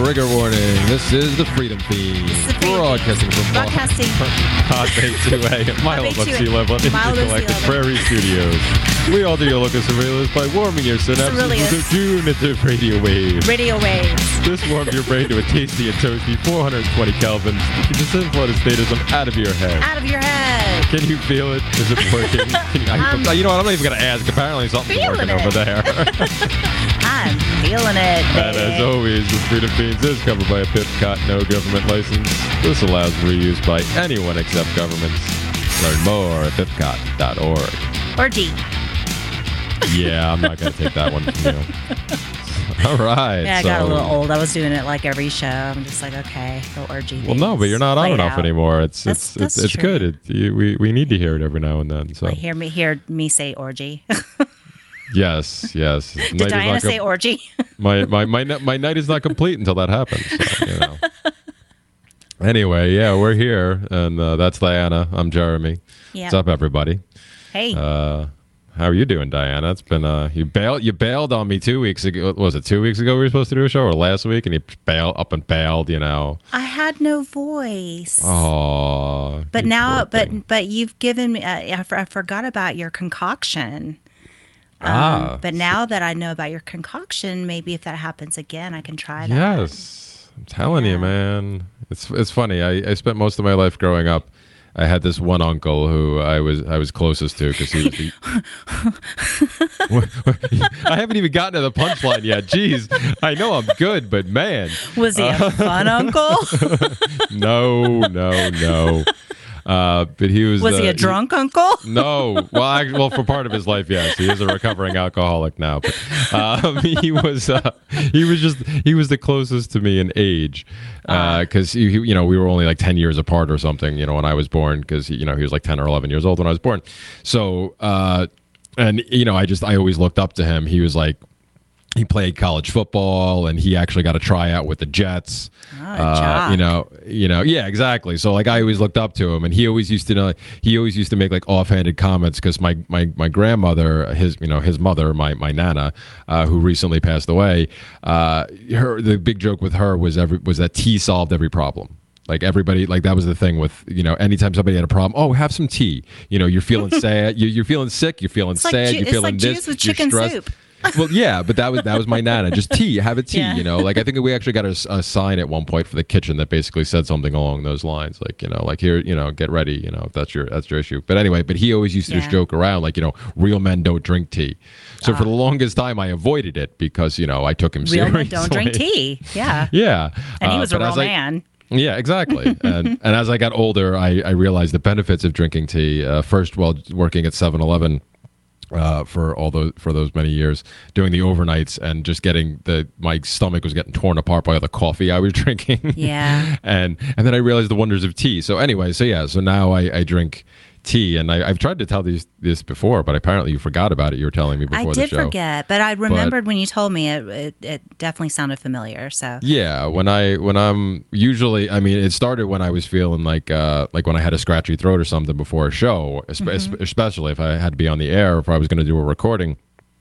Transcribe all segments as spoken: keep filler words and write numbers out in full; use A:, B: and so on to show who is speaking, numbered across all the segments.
A: Trigger warning. This is the Freedom Fiend. Broadcasting from
B: Broadcasting.
A: Pod Bay two A, a mile above sea level, intergalactic prairie studios. We alter your local surveillance by warming your synapses
B: Surrealist.
A: with a punitive radio wave.
B: Radio waves.
A: This warms your brain to a tasty and toasty four hundred twenty kelvins. You just flood statism out of your head.
B: Out of your head.
A: Can you feel it? Is it working? Can you,
B: Um,
A: I, you know what? I'm not even going to ask. Apparently something's
B: Feeling
A: working
B: it.
A: over there.
B: I'm feeling it.
A: And as
B: baby.
A: always, the Freedom Fiends is covered by a Pipcot no government license. This allows reuse by anyone except governments. Learn more at pipcot dot org.
B: Or G.
A: Yeah, I'm not going to take that one from you. All right.
B: Yeah, I
A: so,
B: got a little old. I was doing it like every show. I'm just like, okay, go orgy.
A: Well, no, but you're not on
B: Play it
A: enough
B: out.
A: anymore. It's
B: That's-
A: it's it's,
B: that's
A: it's
B: true.
A: good. It, you, we we need to hear it every now and then. So
B: Wait, hear me hear me say orgy.
A: yes, yes.
B: Did
A: Night is
B: Diana
A: not
B: say
A: com-
B: orgy?
A: my my my ni- my night is not complete until that happens. So, you know. Anyway, yeah, we're here, and uh, that's Diana. I'm Jeremy.
B: Yeah.
A: What's up, everybody?
B: Hey.
A: Uh, how are you doing, Diana? It's been uh, you bailed you bailed on me two weeks ago. What was it two weeks ago we were supposed to do a show, or last week, and you bailed up and bailed, you know?
B: I had no voice.
A: Oh,
B: but now, but but you've given me. Uh, I, for- I forgot about your concoction. Um,
A: Ah.
B: But now that I know about your concoction, maybe if that happens again, I can try that.
A: Yes, I'm telling you, man. It's it's funny. I, I spent most of my life growing up. I had this one uncle who I was I was closest to because he was the. I haven't even gotten to the punchline yet. Jeez, I know I'm good, but man,
B: Was he a fun uncle?
A: no, no, no. Uh, but he was.
B: Was
A: uh,
B: he a drunk uncle?
A: No, well, I, well, for part of his life, yes, he is a recovering alcoholic now. But um, he was, uh, he was just, he was the closest to me in age, because uh, you know we were only like ten years apart or something, you know, when I was born, because you know he was like ten or eleven years old when I was born. So, uh, and you know, I just, I always looked up to him. He was like. He played college football, and he actually got a tryout with the Jets.
B: Oh,
A: uh,
B: jock.
A: you know, you know, yeah, exactly. So, like, I always looked up to him, and he always used to know. He always used to make like offhanded comments because my, my my grandmother, his you know his mother, my my nana, uh, who recently passed away. Uh, her the big joke with her was every was that tea solved every problem. Like everybody, like that was the thing with, you know, anytime somebody had a problem, oh, have some tea. You know, you're feeling sad, you, you're feeling sick, you're feeling
B: It's like
A: sad,
B: ju-
A: you're
B: it's
A: feeling
B: like
A: this,
B: juice with
A: you're
B: chicken
A: stressed.
B: soup.
A: Well, yeah, but that was that was my nana. Just tea, have a tea.
B: Yeah.
A: You know, like I think we actually got a, a sign at one point for the kitchen that basically said something along those lines, like you know, like here, you know, get ready, you know, if that's your that's your issue. But anyway, but he always used to just
B: Yeah.
A: joke around, like you know, real men don't drink tea. So for the longest time, I avoided it because you know I took him
B: Real
A: seriously.
B: men don't drink tea. Yeah.
A: Yeah,
B: And he
A: Uh,
B: was a
A: but
B: real
A: as I-
B: man.
A: yeah, exactly. and and as I got older, I, I realized the benefits of drinking tea. Uh, first, while working at seven eleven uh, for all those for those many years, doing the overnights and just getting the my stomach was getting torn apart by all the coffee I was drinking.
B: Yeah.
A: and and then I realized the wonders of tea. So anyway, so yeah, so now I, I drink tea, and I, I've tried to tell these this before, but apparently you forgot about it. You were telling me before
B: I
A: the
B: did
A: show.
B: forget, but I remembered when you told me it, it. It definitely sounded familiar. So
A: Yeah, when I when I'm usually, I mean, it started when I was feeling like uh, like when I had a scratchy throat or something before a show, espe-
B: Mm-hmm.
A: especially if I had to be on the air, if I was going to do a recording.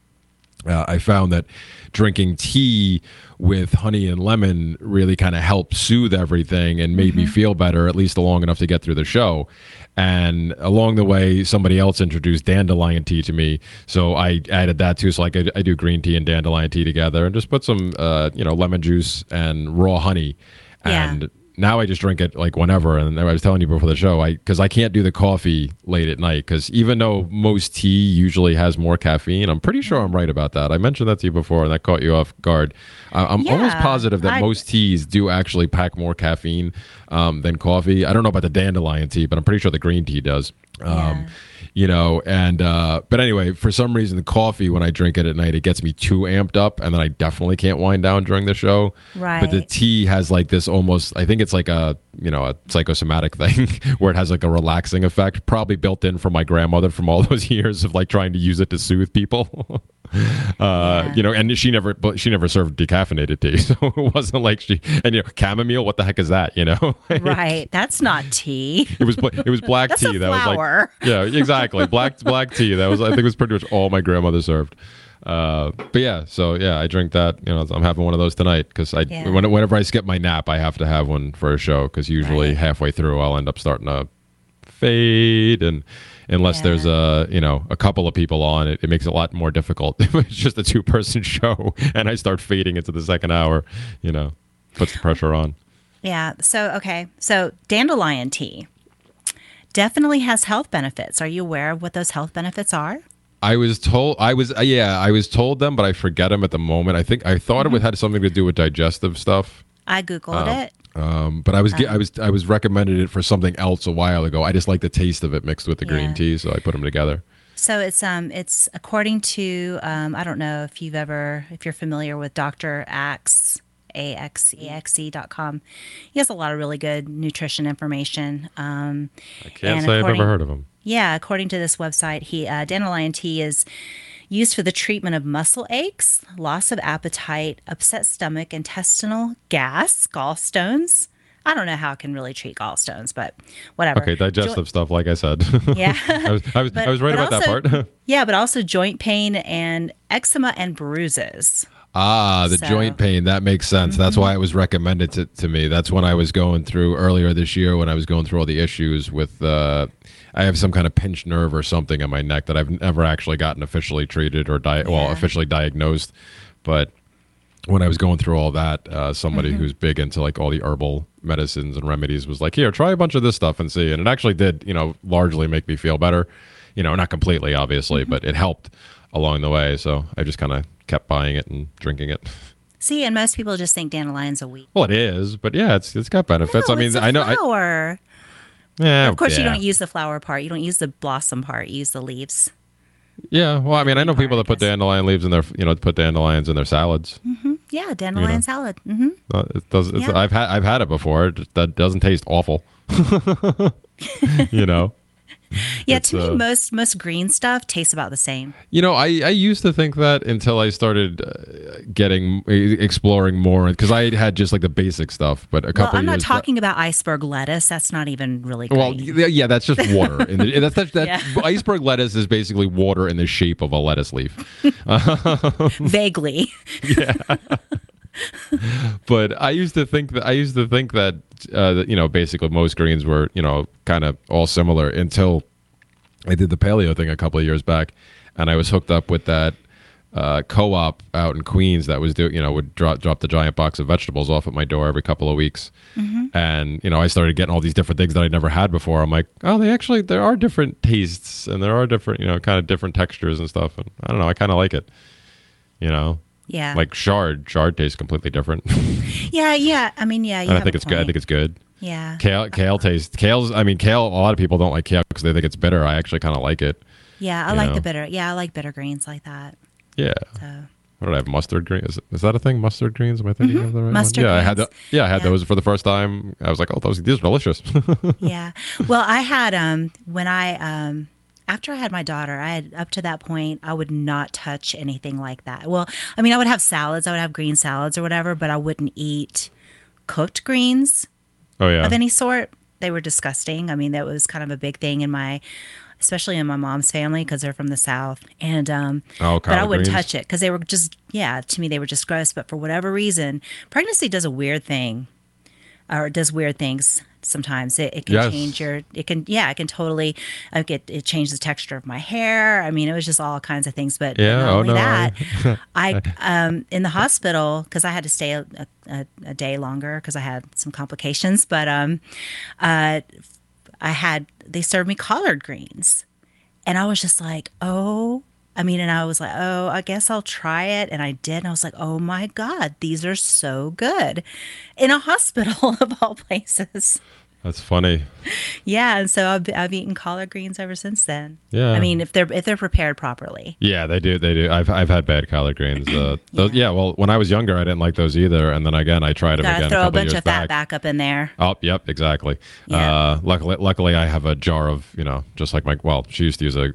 A: Uh, I found that drinking tea with honey and lemon really kind of helped soothe everything and made me feel better, at least long enough to get through the show. And along the way, somebody else introduced dandelion tea to me, so I added that too. So like I, I do green tea and dandelion tea together, and just put some, uh, you know, lemon juice and raw honey,
B: Yeah.
A: and now I just drink it like whenever. And I was telling you before the show, I because I can't do the coffee late at night because even though most tea usually has more caffeine, I'm pretty sure I'm right about that. I mentioned that to you before, and that caught you off guard. I, I'm
B: Yeah,
A: almost positive that
B: I-
A: most teas do actually pack more caffeine um, than coffee. I don't know about the dandelion tea, but I'm pretty sure the green tea does. Um,
B: Yeah.
A: You know, and uh, but anyway, for some reason, the coffee when I drink it at night, it gets me too amped up, and then I definitely can't wind down during the show. But the
B: Right.
A: tea has like this almost, I think it's like a you know a psychosomatic thing where it has like a relaxing effect, probably built in from my grandmother from all those years of like trying to use it to soothe people. Uh,
B: Yeah.
A: you know, and she never, but she never served decaffeinated tea, so it wasn't like she. And you know, chamomile, what the heck is that? You know,
B: Right. That's not tea.
A: it was bla- it was black
B: That's
A: tea
B: a
A: that was like,
B: flower.
A: yeah, exactly, black black tea. That was I think it was pretty much all my grandmother served. Uh, but yeah, so yeah, I drink that. You know, I'm having one of those tonight because I
B: Yeah.
A: when, whenever I skip my nap, I have to have one for a show because usually
B: Right.
A: halfway through I'll end up starting to fade and. Unless
B: Yeah.
A: there's a you know a couple of people on it, it makes it a lot more difficult. If it's just a two person show and I start fading into the second hour, you know, puts the pressure on.
B: Yeah. So, okay. So, dandelion tea definitely has health benefits. Are you aware of what those health benefits are?
A: I was told I was uh, yeah I was told them, but I forget them at the moment. I think I thought
B: Mm-hmm.
A: it had something to do with digestive stuff.
B: I Googled it.
A: Um, but I was ge- I was I was recommended it for something else a while ago. I just like the taste of it mixed with the green
B: Yeah.
A: tea, so I put them together.
B: So it's um it's according to um I don't know if you've ever if you're familiar with Doctor Axe A X E X E dot com. He has a lot of really good nutrition information. Um,
A: I can't
B: And
A: say I've
B: according-
A: ever heard of them.
B: yeah, according to this website, he uh, dandelion tea is used for the treatment of muscle aches, loss of appetite, upset stomach, intestinal gas, gallstones. I don't know how it can really treat gallstones, but whatever.
A: Okay, digestive stuff, like I said.
B: Yeah.
A: I was I was,
B: But-
A: I was right
B: but
A: about
B: also-
A: that part.
B: Yeah, but also joint pain and eczema and bruises.
A: Ah, the
B: So- Mm-hmm.
A: joint pain. That makes sense. That's why it was recommended to, to me. That's when I was going through earlier this year when I was going through all the issues with. Uh, I have some kind of pinched nerve or something in my neck that I've never actually gotten officially treated or di- well
B: Yeah.
A: officially diagnosed. But when I was going through all that, uh, somebody
B: Mm-hmm.
A: who's big into like all the herbal medicines and remedies was like, "Here, try a bunch of this stuff and see." And it actually did, you know, largely make me feel better. You know, not completely, obviously,
B: Mm-hmm.
A: but it helped along the way. So I just kind of kept buying it and drinking it.
B: See, and most people just think dandelion's a weed.
A: Well, it is, but yeah, it's it's got benefits.
B: No,
A: I mean,
B: it's a
A: I know. I,
B: flower.
A: yeah,
B: Of course, you
A: yeah.
B: don't use the flower part. You don't use the blossom part. You use the leaves.
A: Yeah, well, I mean, I know
B: part,
A: people
B: I
A: that put
B: guess.
A: dandelion leaves in their, you know, put dandelions in their salads.
B: Yeah, dandelion
A: You know.
B: salad. hmm
A: Uh, It does. It's,
B: Yeah.
A: I've had I've had it before. It just, that doesn't taste awful. you know.
B: Yeah,
A: It's,
B: to me,
A: uh,
B: most most green stuff tastes about the same.
A: You know, I, I used to think that until I started uh, getting exploring more because I had just like the basic stuff. But a
B: Well,
A: couple
B: I'm not
A: years ba-
B: talking about iceberg lettuce. That's not even really green.
A: Well, yeah, yeah, that's just water. And the, that's that, that
B: Yeah.
A: iceberg lettuce is basically water in the shape of a lettuce leaf.
B: Vaguely.
A: But I used to think that I used to think that, uh, that you know basically most greens were you know kind of all similar until I did the paleo thing a couple of years back, and I was hooked up with that uh, co-op out in Queens that was do you know would drop drop the giant box of vegetables off at my door every couple of weeks, and you know I started getting all these different things that I never had before. I'm like, oh, they actually there are different tastes and there are different you know kind of different textures and stuff, and I don't know, I kind of like it, you know.
B: Yeah.
A: Like chard, chard tastes completely different.
B: yeah, yeah. I mean, yeah. You
A: And I
B: have
A: think
B: a
A: it's good. I
B: point.
A: think it's good.
B: Yeah.
A: Kale, kale tastes. Kale's. I mean, kale. A lot of people don't like kale because they think it's bitter. I actually kind of like it.
B: Yeah, I
A: you
B: like
A: know.
B: the bitter. Yeah, I like bitter greens like that.
A: Yeah.
B: So
A: What did I have? Mustard green. Is, is that a thing? Mustard greens? Am I thinking of the right
B: Mm-hmm. Mustard
A: one? Yeah, I had.
B: greens.
A: The, yeah, I had
B: Yeah.
A: those for the first time. I was like, oh, those these are delicious.
B: yeah. Well, I had um when I um after I had my daughter, I had up to that point I would not touch anything like that. Well, I mean, I would have salads, I would have green salads or whatever, but I wouldn't eat cooked greens
A: oh yeah.
B: of any sort. They were disgusting. I mean, that was kind of a big thing in my, especially in my mom's family because they're from the South. And um,
A: Oh,
B: but I
A: collard
B: wouldn't
A: greens?
B: touch it because they were just yeah. To me, they were just gross. But for whatever reason, pregnancy does a weird thing, or it does weird things. Sometimes it, it can
A: Yes.
B: change your. It can yeah. It can totally. I get it changed the texture of my hair. I mean, it was just all kinds of things. But
A: Yeah,
B: not
A: oh,
B: only
A: no,
B: that, I um in the hospital because I had to stay a, a, a day longer because I had some complications. But um, uh, I had they served me collard greens, and I was just like, oh. I mean, and I was like, oh, I guess I'll try it. And I did. And I was like, oh my God, these are so good in a hospital of all places.
A: That's funny.
B: Yeah. And so I've, I've eaten collard greens ever since then.
A: Yeah.
B: I mean, if they're, if they're prepared properly.
A: Yeah, they do. They do. I've I've had bad collard greens. Uh, those, yeah. Well, when I was younger, I didn't like those either. And then again, I tried them
B: Got
A: again
B: to
A: a
B: throw a
A: couple
B: bunch
A: years
B: of fat
A: back.
B: back up in there.
A: Oh, yep, exactly.
B: Yeah.
A: Uh, luckily, luckily, I have a jar of, you know, just like my, well, she used to use a, a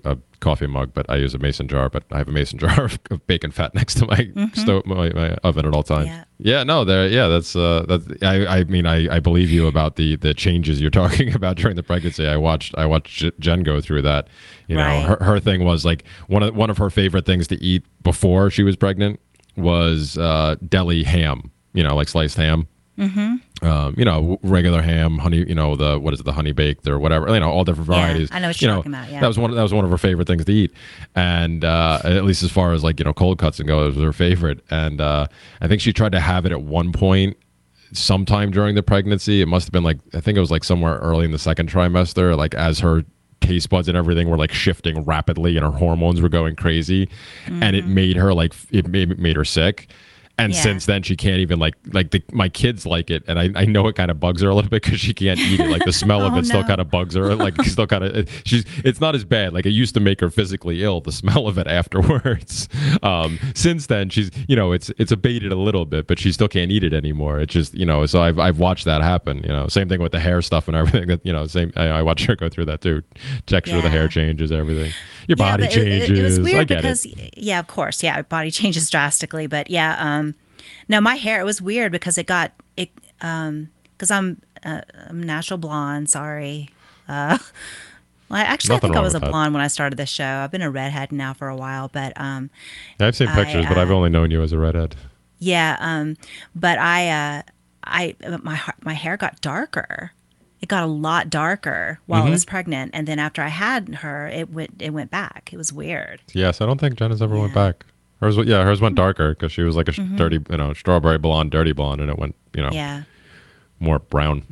A: coffee mug, but I use a mason jar. But I have a mason jar of, of bacon fat next to my mm-hmm. stove, my, my oven at all times. Yeah, yeah no, there. Yeah, that's uh, that's. I, I mean, I, I believe you about the the changes you're talking about during the pregnancy. I watched I watched Jen go through that. You know,
B: right.
A: her her thing was like one of one of her favorite things to eat before she was pregnant was uh, deli ham. You know, like sliced ham. Mm-hmm. Um, you know, regular ham, honey. You know, the what is it, the honey baked or whatever. You know, all different varieties.
B: Yeah, I know what you're
A: you know,
B: talking about. Yeah,
A: that was one. That was one of her favorite things to eat, and uh, at least as far as like you know cold cuts and go, it was her favorite. And uh, I think she tried to have it at one point, sometime during the pregnancy. It must have been like I think it was like somewhere early in the second trimester, like as her taste buds and everything were like shifting rapidly, and her hormones were going crazy, mm-hmm. and it made her like it made, it made her sick. And yeah. since then, she can't even like like the, my kids like it, and I, I know it kind of bugs her a little bit because she can't eat it. Like the smell
B: oh,
A: of it
B: no.
A: still kind of bugs her. Like still kind of she's it's not as bad. Like it used to make her physically ill. The smell of it afterwards. Um, since then, she's you know it's it's abated a little bit, but she still can't eat it anymore. It's just you know so I've I've watched that happen. You know, same thing with the hair stuff and everything. That you know same I, I watched her go through that too. Texture yeah. of the hair changes, everything. Your
B: yeah,
A: body changes.
B: It, it was weird
A: I get
B: because
A: it.
B: yeah, of course, yeah, body changes drastically, but yeah. Um, No, my hair, it was weird because it got, it um, because I'm, uh, I'm natural blonde, sorry. Uh, well, actually,
A: Nothing
B: I think I was a
A: that.
B: blonde when I started this show. I've been a redhead now for a while, but. Um,
A: yeah, I've seen pictures, I, uh, but I've only known you as a redhead.
B: Yeah, um, but I, uh, I, my, my hair got darker. It got a lot darker while mm-hmm. I was pregnant. And then after I had her, it went, it went back. It was weird.
A: Yes, I don't think Jenna's ever yeah. went back. Hers, yeah, hers went darker because she was like a mm-hmm. dirty, you know, strawberry blonde, dirty blonde, and it went, you know,
B: yeah.
A: more brown.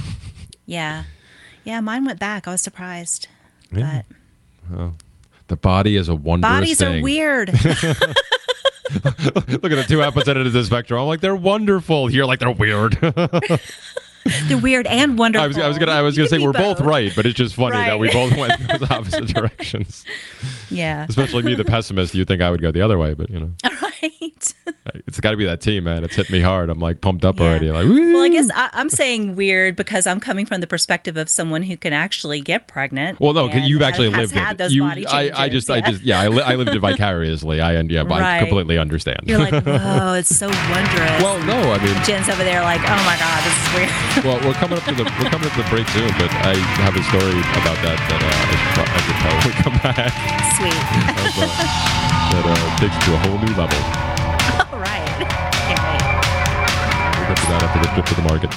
B: yeah, yeah, mine went back. I was surprised,
A: yeah.
B: but
A: well, the body is a wondrous
B: bodies
A: thing.
B: are weird.
A: Look at the two opposite ends of the spectrum. I'm like, they're wonderful. You're like, they're weird.
B: They're weird and wonderful.
A: I was, I was gonna, I was gonna say we're both. both right, but it's just funny
B: right.
A: that we both went in those opposite directions.
B: Yeah.
A: Especially me, the pessimist. You think I would go the other way, but you know.
B: Right.
A: It's got to be that team, man. It's hit me hard. I'm like pumped up
B: yeah.
A: already. Like, woo!
B: Well, I guess I, I'm saying weird because I'm coming from the perspective of someone who can actually get pregnant.
A: Well, no, because you've actually
B: has
A: lived
B: had
A: it.
B: Those
A: you,
B: body
A: I,
B: changes,
A: I just,
B: yeah.
A: I just, yeah, I, li- I lived it vicariously. I and yeah, right. I completely understand.
B: You're like, whoa, it's so wondrous.
A: Well, no, I mean,
B: Jen's over there like, oh my god, this is weird.
A: Well, we're coming up to the we're coming up to the break soon, but I have a story about that that uh, I, should, I should tell when we come back.
B: Sweet.
A: Of, uh, that uh, takes it to a whole new level.
B: All right. Can't wait.
A: We'll get to that after the trip to the market.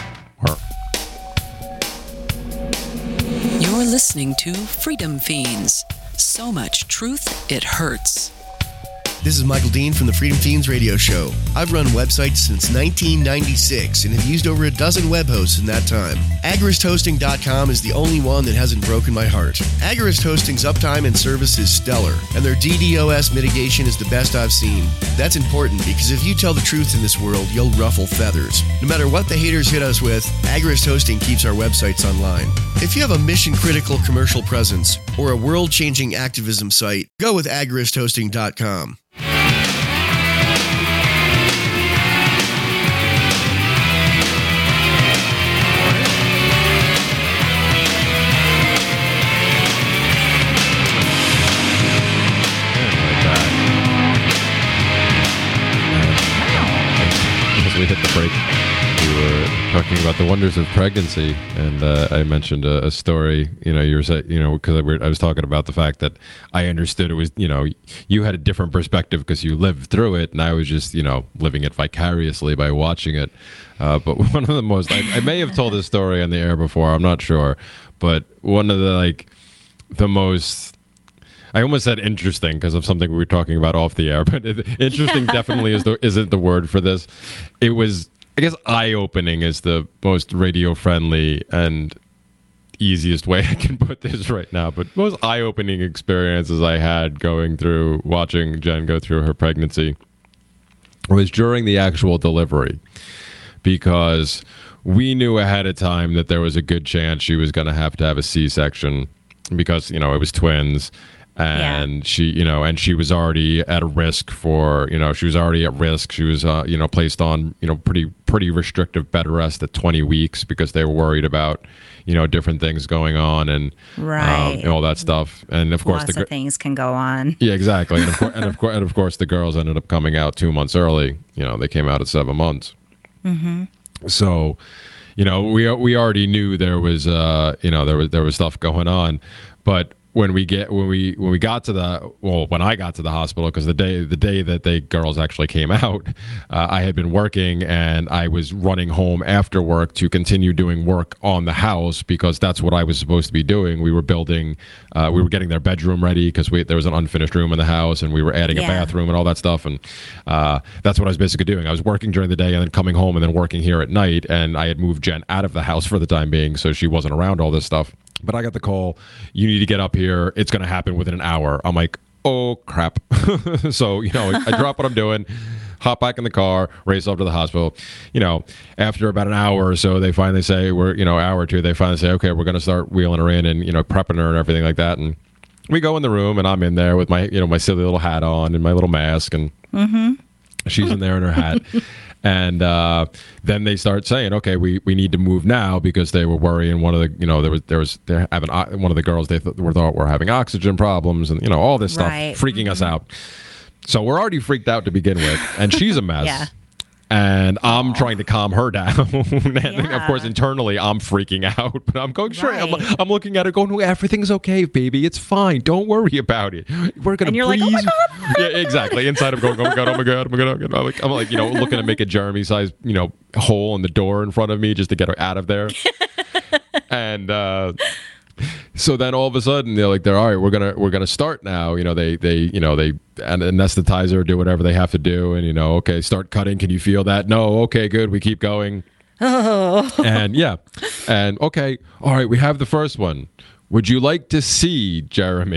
C: You're listening to Freedom Fiends. So much truth, it hurts.
D: This is Michael Dean from the Freedom Fiends radio show. I've run websites since nineteen ninety-six and have used over a dozen web hosts in that time. Agorist Hosting dot com is the only one that hasn't broken my heart. Agorist Hosting's uptime and service is stellar, and their DDoS mitigation is the best I've seen. That's important because if you tell the truth in this world, you'll ruffle feathers. No matter what the haters hit us with, Agorist Hosting keeps our websites online. If you have a mission-critical commercial presence or a world-changing activism site, go with Agorist Hosting dot com.
A: We hit the break. We were talking about the wonders of pregnancy, and uh, I mentioned a, a story. You know, you were saying, you know, because I, I was talking about the fact that I understood it was, you know, you had a different perspective because you lived through it, and I was just, you know, living it vicariously by watching it. Uh, but one of the most, I, I may have told this story on the air before. I'm not sure, but one of the like the most. I almost said interesting because of something we were talking about off the air, but it, interesting definitely is the, isn't the word for this. It was, I guess, eye-opening is the most radio-friendly and easiest way I can put this right now, but most eye-opening experiences I had going through, watching Jen go through her pregnancy was during the actual delivery, because we knew ahead of time that there was a good chance she was going to have to have a C-section because, you know, it was twins. And yeah. she, you know, and she was already at a risk for, you know, she was already at risk. She was, uh, you know, placed on, you know, pretty, pretty restrictive bed rest at twenty weeks because they were worried about, you know, different things going on and,
B: right.
A: um, and all that stuff. And of course,
B: Lots
A: the
B: of things can go on.
A: Yeah, exactly. And of, course, and, of course, and of course, the girls ended up coming out two months early. You know, they came out at seven months.
B: Mm-hmm.
A: So, you know, we we already knew there was, uh, you know, there was there was stuff going on, but when we get when we when we got to the well when I got to the hospital, because the day the day that the girls actually came out, uh, I had been working and I was running home after work to continue doing work on the house, because that's what I was supposed to be doing. We were building, uh, we were getting their bedroom ready, because we there was an unfinished room in the house, and we were adding
B: Yeah.
A: a bathroom and all that stuff, and uh, that's what I was basically doing. I was working during the day and then coming home and then working here at night, and I had moved Jen out of the house for the time being, so she wasn't around all this stuff. But I got the call, you need to get up here. It's going to happen within an hour. I'm like, oh, crap. So, you know, I drop what I'm doing, hop back in the car, race up to the hospital. You know, after about an hour or so, they finally say, we're, you know, hour or two, they finally say, okay, we're going to start wheeling her in and, you know, prepping her and everything like that. And we go in the room, and I'm in there with my, you know, my silly little hat on and my little mask. And mm-hmm. she's in there in her hat. And uh, then they start saying, "Okay, we, we need to move now," because they were worrying. One of the, you know, there was there was they're having one of the girls they th- were thought were having oxygen problems, and you know all this stuff
B: Right.
A: freaking
B: mm-hmm.
A: us out. So we're already freaked out to begin with, and she's a mess.
B: Yeah.
A: And I'm trying to calm her down. And
B: Yeah.
A: of course, internally, I'm freaking out. But I'm going straight. I'm,
B: Right.
A: I'm looking at her going, everything's okay, baby. It's fine. Don't worry about it. We're going to
B: And you're
A: breeze.
B: like, oh my God.
A: Yeah, exactly. Inside, I'm going, oh my God, oh my God, oh my God. Oh my God. I'm, like, I'm like, you know, looking to make a Jeremy-sized, you know, hole in the door in front of me just to get her out of there. And uh, so then all of a sudden they're like, they're all right. We're gonna we're gonna start now. You know, they they you know they anesthetize her, do whatever they have to do, and you know, okay, start cutting. Can you feel that? No. Okay, good. We keep going.
B: Oh.
A: And yeah, and okay, all right. We have the first one. Would you like to see Jeremy?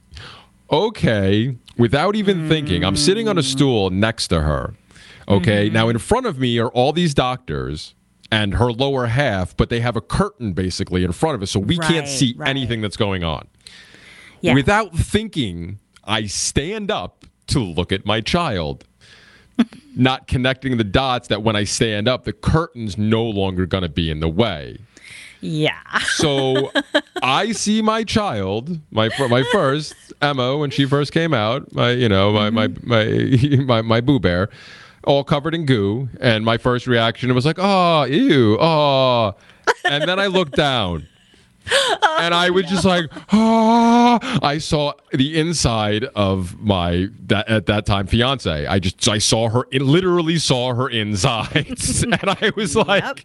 A: Okay. Without even mm. thinking, I'm sitting on a stool next to her. Okay. Mm-hmm. Now in front of me are all these doctors and her lower half, but they have a curtain basically in front of us, so we
B: right,
A: can't see
B: right.
A: anything that's going on.
B: Yeah.
A: Without thinking, I stand up to look at my child, not connecting the dots that when I stand up, the curtain's no longer going to be in the way.
B: Yeah.
A: So I see my child, my my first Emma, when she first came out, my you know my mm-hmm. my my my, my Boo Bear, all covered in goo, and my first reaction was like, oh, ew, oh, and then I looked down. Oh, and I was no. just like, oh, I saw the inside of my that at that time fiance. I just I saw her, it literally saw her insides, and I was
B: yep.
A: like,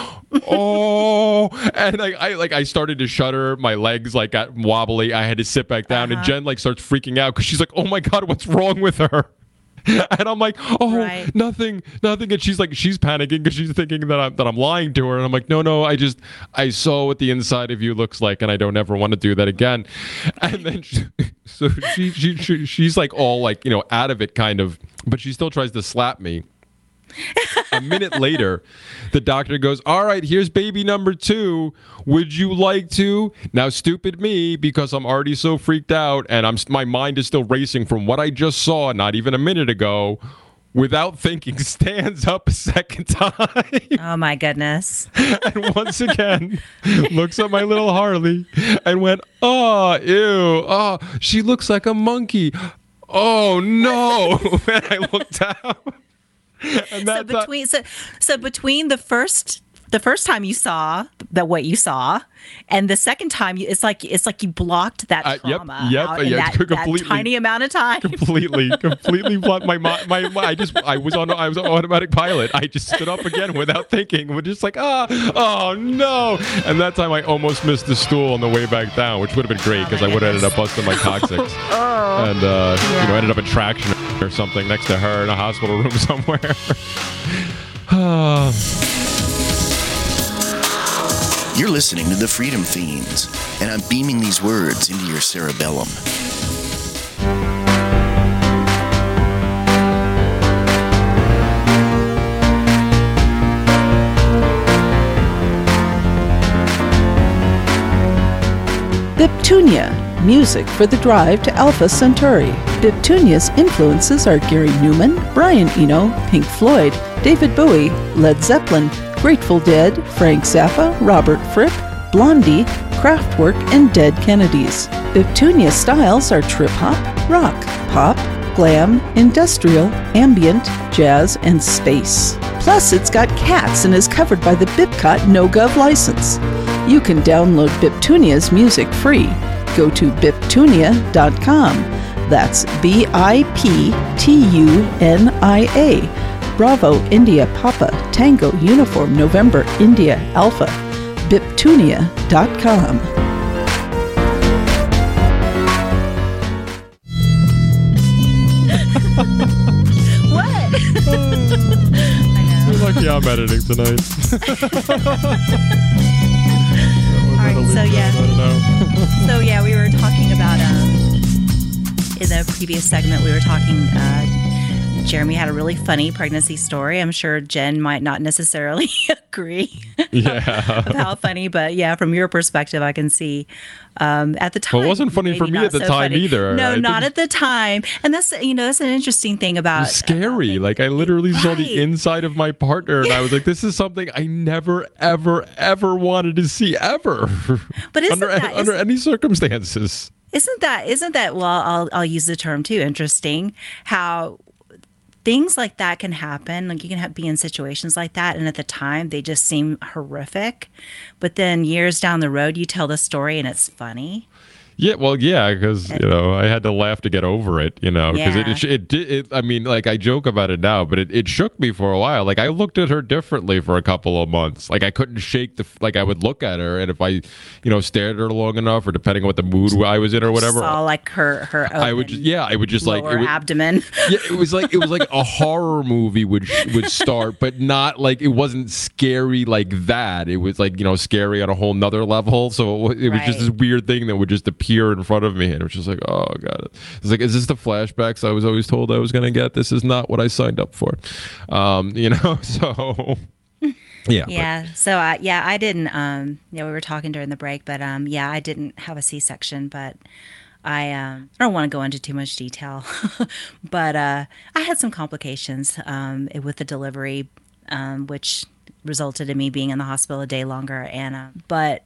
A: oh, and I, I like I started to shudder. My legs like got wobbly. I had to sit back down, uh-huh. and Jen like starts freaking out because she's like, oh my God, what's wrong with her? And I'm like, oh, right. nothing, nothing. And she's like, she's panicking because she's thinking that I'm that I'm lying to her. And I'm like, no, no, I just I saw what the inside of you looks like, and I don't ever want to do that again. And then she, so she, she she she's like all like you know out of it kind of, but she still tries to slap me. A minute later, the doctor goes, all right, here's baby number two. Would you like to? Now, stupid me, because I'm already so freaked out and I'm my mind is still racing from what I just saw not even a minute ago, without thinking, stands up a second time.
B: Oh, my goodness.
A: And once again, looks at my little Harley and went, oh, ew, oh, she looks like a monkey. Oh, no. And I looked down. And
B: so between so, so between the first the first time you saw that what you saw and the second time you, it's like it's like you blocked that
A: uh,
B: trauma
A: yep, yep,
B: out in
A: yeah,
B: that, that tiny amount of time.
A: Completely, completely blocked my, my my my. I just I was on I was on automatic pilot. I just stood up again without thinking. We're just like ah oh, oh no! And that time I almost missed the stool on the way back down, which would have been great because oh I would have ended up busting my coccyx
B: oh,
A: and uh,
B: yeah.
A: you know ended up in traction or something next to her in a hospital room somewhere.
D: You're listening to the Freedom Fiends, and I'm beaming these words into your cerebellum.
E: Biptunia, music for the drive to Alpha Centauri. Biptunia's influences are Gary Newman, Brian Eno, Pink Floyd, David Bowie, Led Zeppelin, Grateful Dead, Frank Zappa, Robert Fripp, Blondie, Kraftwerk, and Dead Kennedys. Biptunia styles are trip-hop, rock, pop, glam, industrial, ambient, jazz, and space. Plus, it's got cats and is covered by the Bipcot No-Gov license. You can download Biptunia's music free. Go to biptunia dot com. That's B I P T U N I A. Bravo, India, Papa, Tango, Uniform, November, India, Alpha. biptunia dot com.
B: What? I know.
A: You're lucky I'm editing tonight.
B: All right, so yeah.
A: I don't know.
B: So yeah, we were talking about um, in the previous segment. We were talking. Uh, Jeremy had a really funny pregnancy story. I'm sure Jen might not necessarily agree.
A: Yeah.
B: of how funny, but yeah, from your perspective, I can see. Um, at the time,
A: well, it wasn't funny for
B: maybe
A: me
B: not
A: at the
B: so
A: time
B: funny.
A: either.
B: No,
A: I
B: not
A: think-
B: at the time. And that's you know that's an interesting thing about
A: It's scary.
B: about-
A: Like I literally saw
B: Right.
A: the inside of my partner, and I was like, "This is something I never, ever, ever wanted to see ever."
B: But isn't
A: under
B: that-
A: under
B: isn't-
A: any circumstances.
B: Isn't that isn't that well? I'll I'll use the term too. Interesting how things like that can happen. Like you can have, be in situations like that, and at the time they just seem horrific, but then years down the road, you tell the story and it's funny.
A: Yeah, well, yeah, because you know I had to laugh to get over it, you know, because
B: Yeah.
A: it, it, it did. It, I mean, like I joke about it now, but it, it shook me for a while. Like I looked at her differently for a couple of months. Like I couldn't shake the like I would look at her, and if I, you know, stared at her long enough, or depending on what the mood I was in or whatever,
B: Saw like her her open
A: I would just yeah, I would just like
B: lower
A: it would,
B: abdomen.
A: yeah, it was like it was like a horror movie would would start, but not like it wasn't scary like that. It was like you know scary on a whole nother level. So it, wa- it was just
B: Right.
A: this weird thing that would just appear in front of me, and it was just like, oh god, it's like, is this the flashbacks I was always told I was gonna get? This is not what I signed up for, um, you know. So yeah, but-
B: Yeah. So uh, yeah, I didn't. Um, yeah, we were talking during the break, but um, yeah, I didn't have a C-section, but I um, I don't want to go into too much detail, but uh, I had some complications um, with the delivery, um, which resulted in me being in the hospital a day longer. And uh, but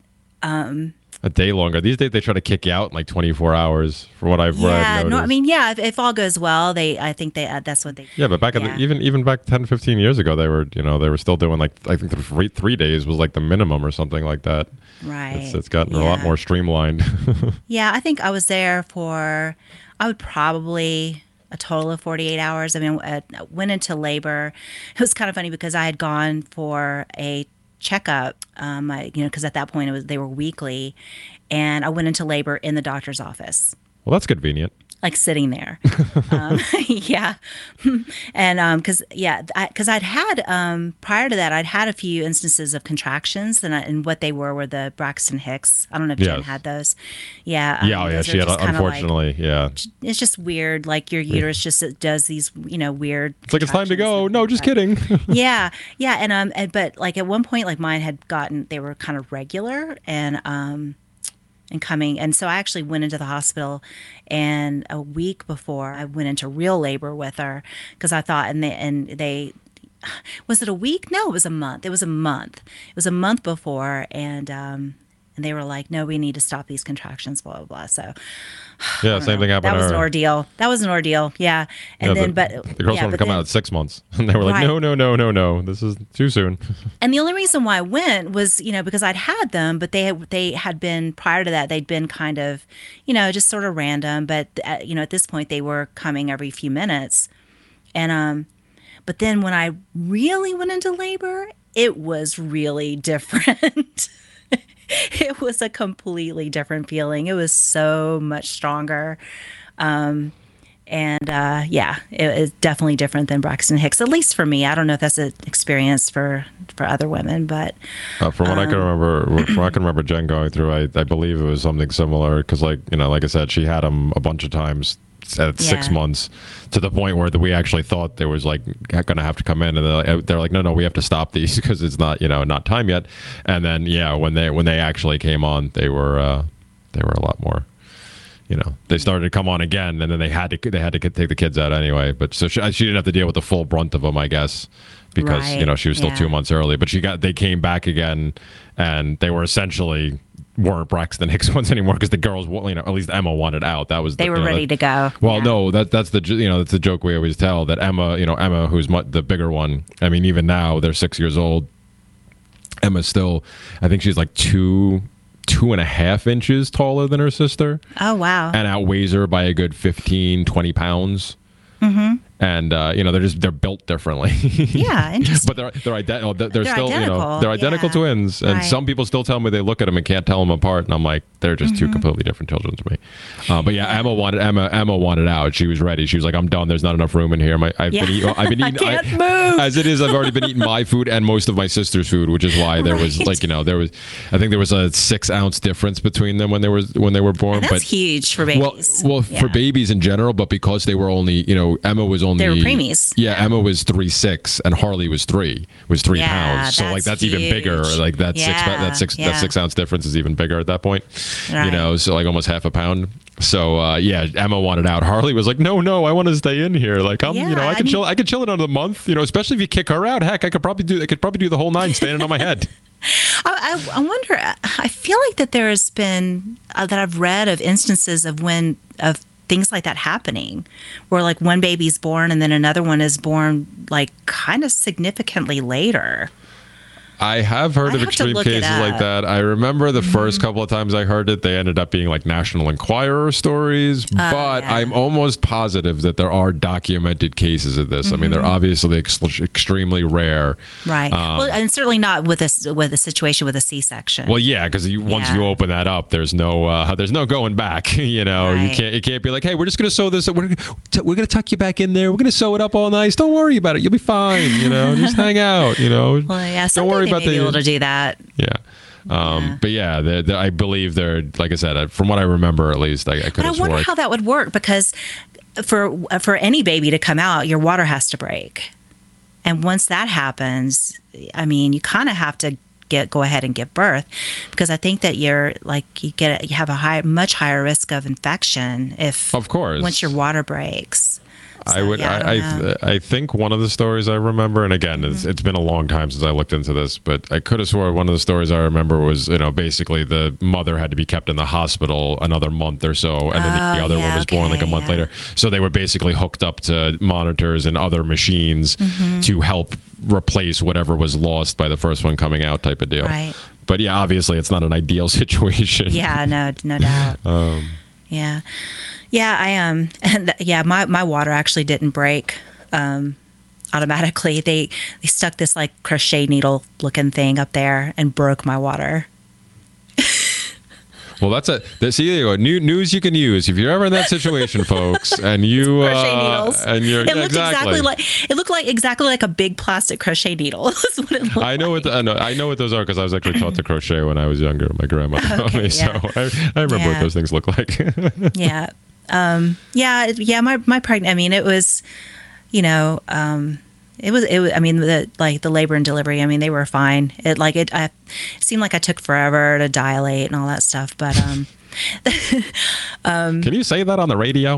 A: a day longer. These days they try to kick you out in like twenty-four hours, from what I've
B: yeah,
A: read.
B: no, I
A: noticed.
B: mean, yeah, if, if all goes well, they I think they uh, that's what they.
A: Yeah, but back in
B: Yeah.
A: the, even even back ten, fifteen years ago, they were you know they were still doing like I think the three, three days was like the minimum or something like that.
B: Right.
A: It's, it's gotten a lot
B: Yeah.
A: more streamlined.
B: Yeah, I think I was there for, I would probably a total of forty-eight hours. I mean, I went into labor. It was kind of funny because I had gone for a checkup, um, I, you know, because at that point it was they were weekly, and I went into labor in the doctor's office,
A: Well, that's convenient.
B: like sitting there. um, yeah. And because, yeah, because I'd had, um, prior to that, I'd had a few instances of contractions, and, I, and what they were were the Braxton Hicks. I don't know if Jen
A: Yes.
B: had those. Yeah. um,
A: Yeah, oh, yeah,
B: those
A: she
B: are
A: had
B: just kinda like-
A: unfortunately, yeah.
B: it's just weird. Like your uterus just it does these, you know, weird.
A: It's like it's time to go.
B: contractions
A: No,
B: and
A: just
B: things
A: kidding.
B: like that. Yeah, yeah, and um, and, but like at one point, like mine had gotten, they were kind of regular and um, and coming, and so I actually went into the hospital, and a week before I went into real labor with her because I thought, and they and they. Was it a week? No, it was a month. It was a month. It was a month before, and um, and they were like, "No, we need to stop these contractions." Blah blah blah. So
A: Yeah, same thing happened
B: that
A: to
B: was
A: her.
B: an ordeal. That was an ordeal. Yeah, and
A: Yeah,
B: then
A: the,
B: but
A: the girls
B: yeah,
A: wanted to
B: but
A: come
B: then-
A: out at six months, and they were like,
B: Right.
A: "No, no, no, no, no, this is too soon."
B: And the only reason why I went was, you know, because I'd had them, but they had, they had been prior to that, they'd been kind of, you know, just sort of random. But uh, you know, at this point, they were coming every few minutes, and um, but then when I really went into labor, it was really different. It was a completely different feeling. It was so much stronger. Um, and uh, yeah, it is definitely different than Braxton Hicks, at least for me. I don't know if that's an experience for, for other women, but
A: Uh, from what I can
B: Um,
A: remember, from what I can remember Jen going through, I, I believe it was something similar because, like you know, like I said, she had him a bunch of times at six
B: Yeah.
A: months to the point where that we actually thought there was like going to have to come in, and they're, they're like, no, no, we have to stop these because it's not you know not time yet. And then yeah, when they when they actually came on, they were uh, they were a lot more. You know, they started to come on again, and then they had to they had to take the kids out anyway. But so she, she didn't have to deal with the full brunt of them, I guess. because
B: Right.
A: you know she was still
B: Yeah.
A: two months early. But she got they came back again, and they were essentially weren't Braxton Hicks ones anymore because the girls, you know, at least Emma wanted out. That was the,
B: They were
A: you know,
B: ready
A: the-
B: to go.
A: Well,
B: Yeah.
A: no, that that's the you know that's the joke we always tell that Emma, you know, Emma, who's mu- the bigger one. I mean, even now they're six years old. Emma's still, I think she's like two two and a half inches taller than her sister,
B: Oh, wow.
A: and outweighs her by a good fifteen, twenty pounds. Mm-hmm. And uh, you know they're just they're built differently.
B: Yeah, interesting.
A: But they're they're identical. They're, they're,
B: They're
A: still you know
B: identical,
A: they're identical
B: yeah.
A: twins, and
B: Right.
A: some people still tell me they look at them and can't tell them apart, and I'm like they're just
B: Mm-hmm.
A: two completely different children to me. Uh, but yeah, Emma wanted Emma Emma wanted out. She was ready. She was like, I'm done. There's not enough room in here. My I've
B: Yeah.
A: been eating. I've been
B: I
A: eating.
B: can't move.
A: As it is, I've already been eating my food and most of my sister's food, which is why there was
B: Right.
A: like you know there was I think there was a six ounce difference between them when they were when they were born.
B: And that's
A: but
B: huge for
A: well,
B: babies.
A: well,
B: Yeah.
A: for babies in general, but because they were only, you know, Emma was only
B: They were preemies.
A: Yeah, Emma was three six, and Harley was three, was three
B: Yeah,
A: pounds. So like
B: that's
A: that's even bigger.
B: huge.
A: Like that six
B: Yeah,
A: that six
B: yeah.
A: that six ounce difference is even bigger at that point. You
B: Right.
A: know, so like almost half a pound. So uh, yeah, Emma wanted out. Harley was like, no, no, I want to stay in here. Like I'm, you
B: Yeah,
A: know, I
B: I
A: can
B: mean-
A: chill. I could chill it another month. You know, especially if you kick her out. Heck, I could probably do. I could probably do the whole nine standing on my head.
B: I, I, I wonder. I feel like that there has been uh, that I've read of instances of when of things like that happening, where like one baby's born and then another one is born like kind of significantly later.
A: I have heard
B: I'd
A: of
B: have to
A: extreme
B: look it
A: cases like
B: up.
A: that. I remember the first couple of times I heard it, they ended up being like National Enquirer stories. but
B: Oh, yeah.
A: I'm almost positive that there are documented cases of this. I mean, they're obviously ex- extremely rare.
B: Right.
A: Um,
B: well, and certainly not with a with a situation with a C-section.
A: Well, yeah, because you, once
B: Yeah.
A: you open that up, there's no uh, there's no going back. You know, you
B: Right.
A: can't you can't be like, hey, we're just gonna sew this. We're gonna, t- we're gonna tuck you back in there. We're gonna sew it up all nice. Don't worry about it. You'll be fine. You know, just hang out. You know,
B: well, yeah.
A: don't
B: Someday
A: worry
B: they
A: about
B: may be
A: the
B: able to do that.
A: Yeah. Um,
B: Yeah.
A: But yeah, the, the, I believe they're, like I said, uh, from what I remember at least, I, I could
B: But I
A: have
B: wonder
A: sworn.
B: how that would work, because for for any baby to come out, your water has to break, and once that happens, I mean, you kind of have to get go ahead and give birth, because I think that you're like you get you have a high much higher risk of infection if
A: Of course.
B: once your water breaks.
A: I
B: So,
A: would.
B: yeah,
A: I,
B: don't
A: I,
B: know.
A: th- I think one of the stories I remember, and again,
B: Mm-hmm.
A: it's, it's been a long time since I looked into this, but I could have swore one of the stories I remember was, you know, basically the mother had to be kept in the hospital another month or so, and then the, the
B: Oh,
A: other
B: yeah,
A: one was born like a
B: okay,
A: month
B: yeah.
A: later. So they were basically hooked up to monitors and other machines
B: Mm-hmm.
A: to help replace whatever was lost by the first one coming out, type of deal.
B: Right.
A: But yeah, obviously, it's not an ideal situation.
B: Yeah, no, no doubt.
A: Um,
B: Yeah, yeah, I um, and th- yeah, my my water actually didn't break um, automatically. They they stuck this like crochet needle looking thing up there and broke my water.
A: Well, that's a that's see, there you go. New news you can use if you're ever in that situation, folks, and you
B: Crochet
A: uh,
B: needles.
A: and you're
B: It
A: yeah,
B: looked exactly.
A: exactly.
B: like it looked like exactly like a big plastic crochet needle. Is what it looked
A: I know what
B: like.
A: the, I know I know what those are because I was actually taught to crochet when I was younger. My grandmother taught
B: Okay,
A: me,
B: yeah.
A: so I, I remember what
B: Yeah.
A: those things look like.
B: Yeah, um, yeah, it- yeah. My my pregnant. I mean, it was, you know, um, it was it was. I mean, the like the labor and delivery. I mean, they were fine. It like it. I, it seemed like I took forever to dilate and all that stuff, but um.
A: Can you say that on the radio?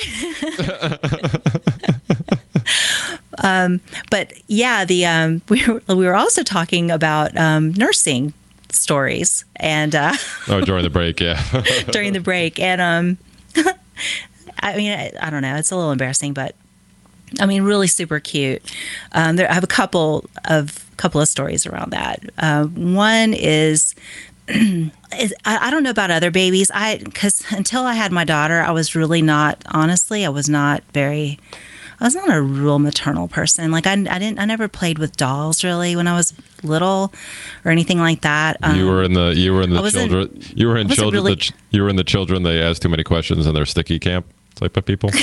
B: But yeah, the um, we were we were also talking about um, nursing stories and uh,
A: Oh, during the break, yeah.
B: during the break, and um, I mean, I, I don't know, it's a little embarrassing, but I mean, really super cute. Um, there, I have a couple of couple of stories around that. Uh, one is. is I, I don't know about other babies. I because until I had my daughter, I was really not. Honestly, I was not very. I was not a real maternal person. Like I, I didn't. I never played with dolls really when I was little, or anything like that. Um,
A: You were in the you were in
B: I
A: the
B: wasn't-
A: children you were in
B: wasn't
A: children
B: really-
A: the ch- you were in the children they asked too many questions in their sticky camp type of people.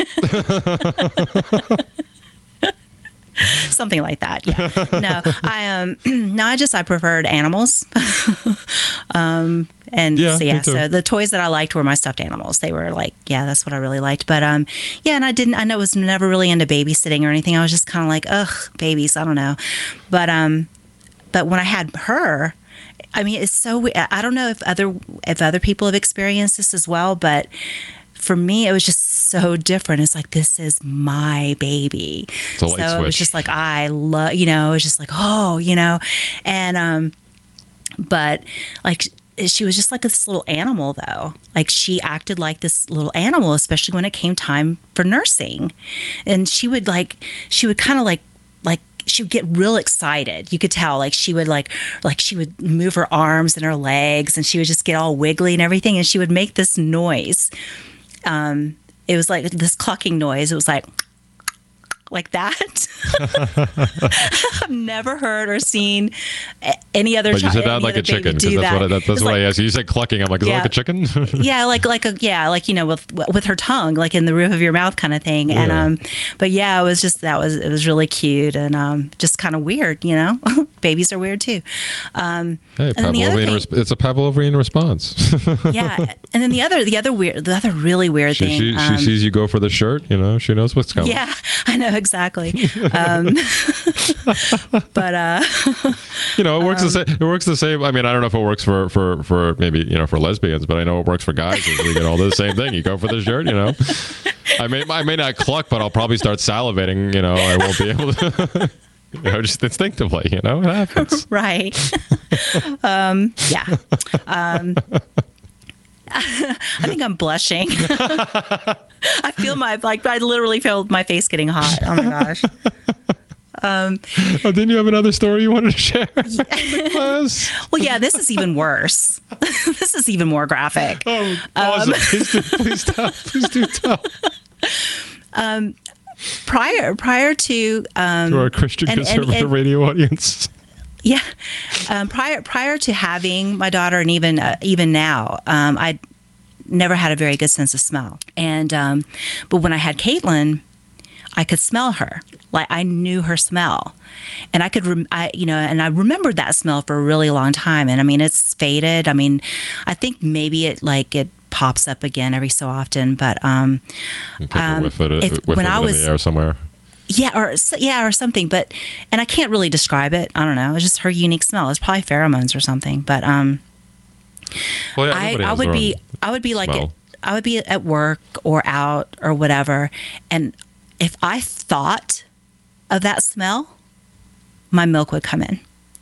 B: something like that. Yeah. No, I um, no, I just I preferred animals. um, and
A: Yeah,
B: so
A: me
B: yeah,
A: too.
B: so the toys that I liked were my stuffed animals. They were like, yeah, that's what I really liked. But um, yeah, and I didn't. I know was never really into babysitting or anything. I was just kind of like, ugh, babies. I don't know. But um, but when I had her. I mean, it's so. we- I don't know if other if other people have experienced this as well, but for me, it was just so different. It's like, this is my baby.
A: It's a light
B: so it was
A: switch.
B: just like, I love, you know, it was just like, oh, you know, and, um, but like, she was just like this little animal, though. Like, she acted like this little animal, especially when it came time for nursing. And she would like, she would kind of like, like, she would get real excited. You could tell, like, she would like, like she would move her arms and her legs, and she would just get all wiggly and everything. And she would make this noise. Um, it was like this clucking noise. It was like, like that. I've never heard or seen any other
A: But you
B: child.
A: said that like a chicken, because that's what I, that, that's
B: It's
A: what
B: like,
A: I asked you. You said clucking. I'm like, is
B: yeah.
A: it like a chicken?
B: yeah, like like a yeah, like, you know, with with her tongue, like in the roof of your mouth, kind of thing. And
A: Yeah.
B: um, but yeah, it was just that was it was really cute and um, just kind of weird, you know. Babies are weird too. Um,
A: Hey,
B: and then the other
A: Pavlovian
B: thing-
A: res- it's a Pavlovian response.
B: yeah, and then the other the other weird the other really weird
A: she,
B: thing.
A: she,
B: um,
A: she sees you go for the shirt, you know, she knows what's coming.
B: yeah, I know exactly. Um, but uh,
A: You know, it works
B: Um,
A: the same. It works the same. I mean, I don't know if it works for, for, for maybe, you know, for lesbians, but I know it works for guys. Is we get all the same thing. You go for the shirt, you know. I may I may not cluck, but I'll probably start salivating. You know, I won't be able to. You know, just instinctively. You know, it happens.
B: right. um, yeah. Um, I think I'm blushing. I feel my like I literally feel my face getting hot. Oh my gosh. Um,
A: Oh, didn't you have another story you wanted to share? Class?
B: well, yeah, this is even worse. This is even more graphic.
A: Oh, awesome. please, do, please tell. Please do tell.
B: Prior, prior to um,
A: To our Christian
B: and- and-
A: conservative
B: and-
A: radio audience.
B: yeah, um, prior prior to having my daughter, and even uh, even now, um, I never had a very good sense of smell. And um, but when I had Caitlin, I could smell her. Like, I knew her smell, and I could, rem- I you know, and I remembered that smell for a really long time. And I mean, it's faded. I mean, I think maybe it like it pops up again every so often. But um,
A: You take a
B: Um,
A: whiff of it,
B: if-
A: whiff
B: when
A: of
B: I
A: it in
B: was-
A: the air somewhere.
B: yeah, or so- yeah, or something. But and I can't really describe it. I don't know. It's just her unique smell. It's probably pheromones or something. But um.
A: Well, yeah,
B: I,
A: everybody
B: I
A: has
B: would
A: their
B: be
A: own
B: I would be like
A: smell.
B: I would be at work or out or whatever, and if I thought of that smell, my milk would come in.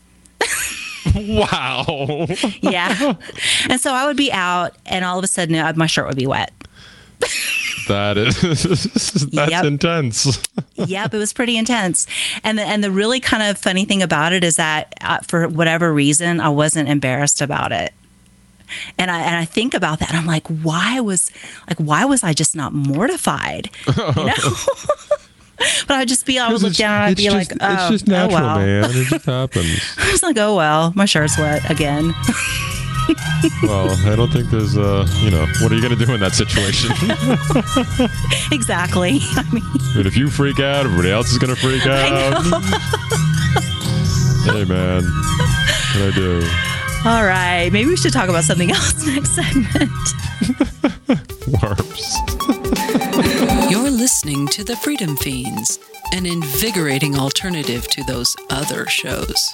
A: Wow.
B: Yeah, and so I would be out, and all of a sudden uh, my shirt would be wet.
A: That is that's
B: Yep.
A: intense.
B: Yep, it was pretty intense. And the, and the really kind of funny thing about it is that uh, for whatever reason, I wasn't embarrassed about it. And I and I think about that, and I'm like, why was like why was I just not mortified? You know? But I'd just be, I would look
A: It's-
B: down and I'd
A: it's
B: be
A: just,
B: like, oh,
A: it's just natural,
B: oh well.
A: man. It just happens.
B: I was like, oh well, my shirt's wet again.
A: Well, I don't think there's, uh, you know, what are you going to do in that situation?
B: Exactly. I mean,
A: I mean, if you freak out, everybody else is going to freak out. Hey, man, what can I do?
B: all right, maybe we should talk about something else next segment.
A: Worms.
C: You're listening to The Freedom Fiends, an invigorating alternative to those other shows.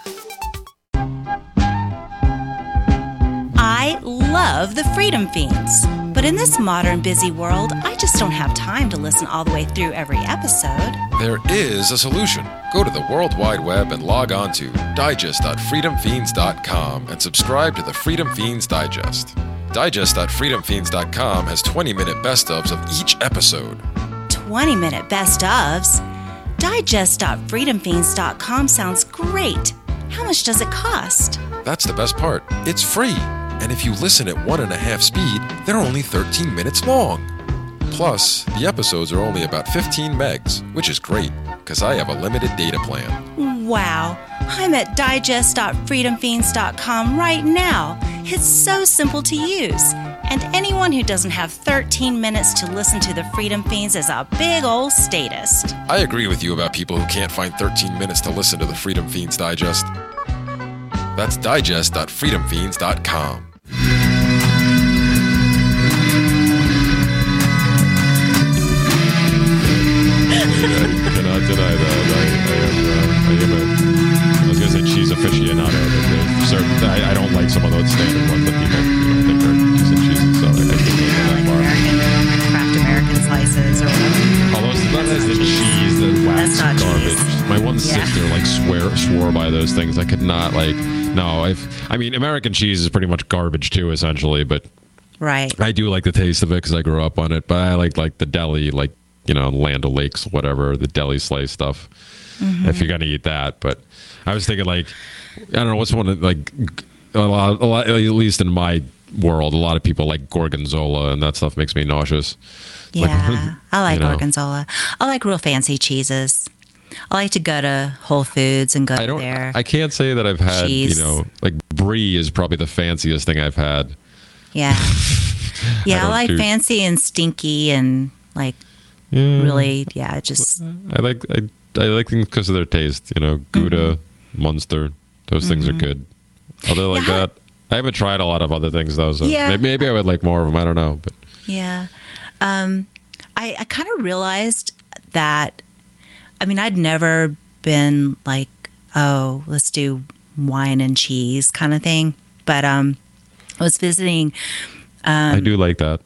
B: I love the Freedom Fiends, but in this modern busy world, I just don't have time to listen all the way through every episode.
F: There is a solution. Go to the World Wide Web and log on to digest dot freedom fiends dot com and subscribe to the Freedom Fiends Digest. digest dot freedom fiends dot com has twenty-minute best-ofs of each episode.
B: twenty minute best ofs? digest dot freedom fiends dot com sounds great. How much does it cost?
F: That's the best part. It's free. And if you listen at one and a half speed, they're only thirteen minutes long. Plus, the episodes are only about fifteen megs, which is great, because I have a limited data plan.
B: Wow, I'm at digest dot freedom fiends dot com right now. It's so simple to use. And anyone who doesn't have thirteen minutes to listen to the Freedom Fiends is a big old statist.
F: I agree with you about people who can't find thirteen minutes to listen to the Freedom Fiends Digest. That's digest dot freedom fiends dot com.
A: I cannot deny that. I, I am, uh, I am a, I was going to say cheese aficionado, but there's certain, I, I don't like some of those standard ones that people, you know, think are decent cheeses, so I, I can't go that
B: Like
A: far.
B: American, Kraft American slices.
A: swore by those things. I could not like. No, I've. I mean, American cheese is pretty much garbage too, essentially. But
B: Right.
A: I do like the taste of it because I grew up on it. But I like like the deli, like you know, Land O'Lakes, whatever, the deli slice stuff. Mm-hmm. If you're gonna eat that, but I was thinking like, I don't know, what's one of like a lot, a lot, at least in my world, a lot of people like gorgonzola, and that stuff makes me nauseous.
B: Yeah,
A: Like,
B: I like
A: you know.
B: gorgonzola. I like real fancy cheeses. I like to go to Whole Foods and go
A: I don't.
B: there.
A: I can't say that I've had.
B: Cheese.
A: You know, like brie is probably the fanciest thing I've had.
B: Yeah, yeah, I,
A: don't
B: like
A: do-
B: fancy and stinky and like
A: Yeah.
B: really, yeah, just
A: I like I, I like things because of their taste. You know, Gouda, Munster, those things are good. Other like
B: Mm-hmm. Yeah.
A: that, I haven't tried a lot of other things though. So
B: Yeah.
A: maybe, maybe I would like more of them. I don't know, but
B: yeah. Um, I I kind of realized that. I mean, I'd never been like, oh, let's do wine and cheese kind of thing. But um, I was visiting.
A: I do like that.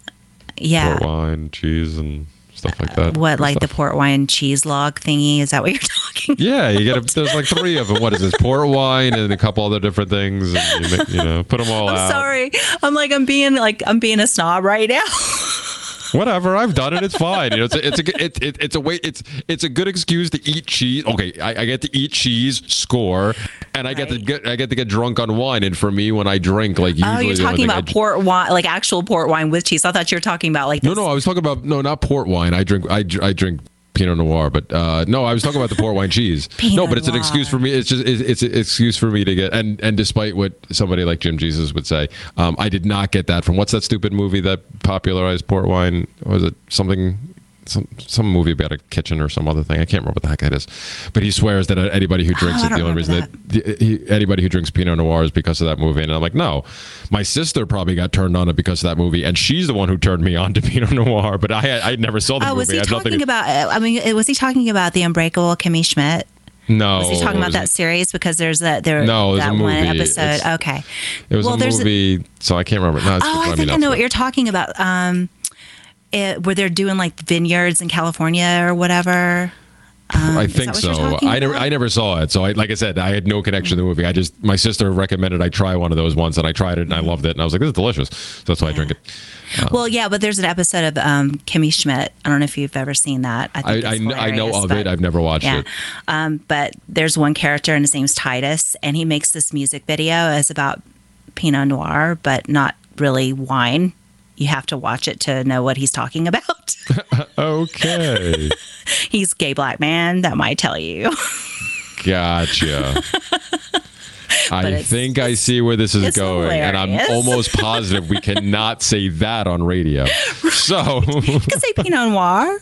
B: Yeah.
A: Port wine, cheese, and stuff like that.
B: What, like the
A: Stuff.
B: port wine cheese log thingy? Is that what you're talking?
A: Yeah, you get a, there's like three of them. What is this? Port wine and a couple other different things. And you, make, you know, put them all
B: I'm
A: out.
B: sorry. I'm like I'm being like I'm being a snob right now.
A: Whatever, I've done it. It's fine. You know, it's a, it's a, it, it, it's a way. It's it's a good excuse to eat cheese. Okay, I, I get to eat cheese, score, and I get to
B: Right.
A: get I get to get drunk on wine. And for me, when I drink, like usually
B: Oh, you're
A: the only
B: talking
A: thing
B: about
A: I,
B: port wine, like actual port wine with cheese. I thought you were talking about like
A: No,
B: this.
A: no, I was talking about no, not port wine. I drink I, dr- I drink Pinot Noir, but uh, no, I was talking about the port wine cheese.
B: Pinot
A: no, but it's an
B: Noir.
A: excuse for me. It's just it's, it's an excuse for me to get and and despite what somebody like Jim Jesus would say, um, I did not get that from what's that stupid movie that popularized port wine? Was it something? Some some movie about a kitchen or some other thing. I can't remember what the heck that is. But he swears that anybody who drinks
B: Oh, I
A: it, the
B: don't
A: only reason
B: remember
A: that, the- he, anybody who drinks Pinot Noir is because of that movie. And I'm like, no, my sister probably got turned on it because of that movie, and she's the one who turned me on to Pinot Noir. But I I never saw the
B: Oh,
A: movie.
B: was he
A: I had
B: talking
A: nothing-
B: about? I mean, was he talking about the Unbreakable Kimmy Schmidt?
A: No,
B: Was he talking
A: it
B: about
A: was-
B: that series? Because there's that there
A: No, it was
B: that
A: a
B: one
A: movie.
B: episode.
A: It's-
B: Okay.
A: It was
B: well,
A: a
B: there's
A: movie, so I can't remember. No, it's
B: Oh, I
A: mean,
B: think I
A: that's
B: know what
A: what-
B: you're talking about. Um, it, where they're doing like vineyards in California or whatever. Um,
A: I
B: is
A: think
B: that what you're
A: so.
B: talking
A: I never,
B: about?
A: I never saw it. So, I, like I said, I had no connection to the movie. I just, my sister recommended I try one of those once, and I tried it, and I loved it, and I was like, "This is delicious." So that's why I drink it.
B: Well, yeah, but there's an episode of um, Kimmy Schmidt. I don't know if you've ever seen that. I
A: I,
B: think
A: I,
B: it's
A: kn- I know
B: hilarious,
A: of
B: but-
A: it. I've never watched
B: Yeah.
A: it.
B: Um, but there's one character, and his name's Titus, and he makes this music video. It's about Pinot Noir, but not really wine. You have to watch it to know what he's talking about.
A: Okay,
B: He's a gay black man. That might tell you.
A: gotcha. I
B: it's-
A: think I see where this is
B: it's
A: going, and I'm
B: hilarious.
A: almost positive we cannot say that on radio. So
B: You could say Pinot Noir.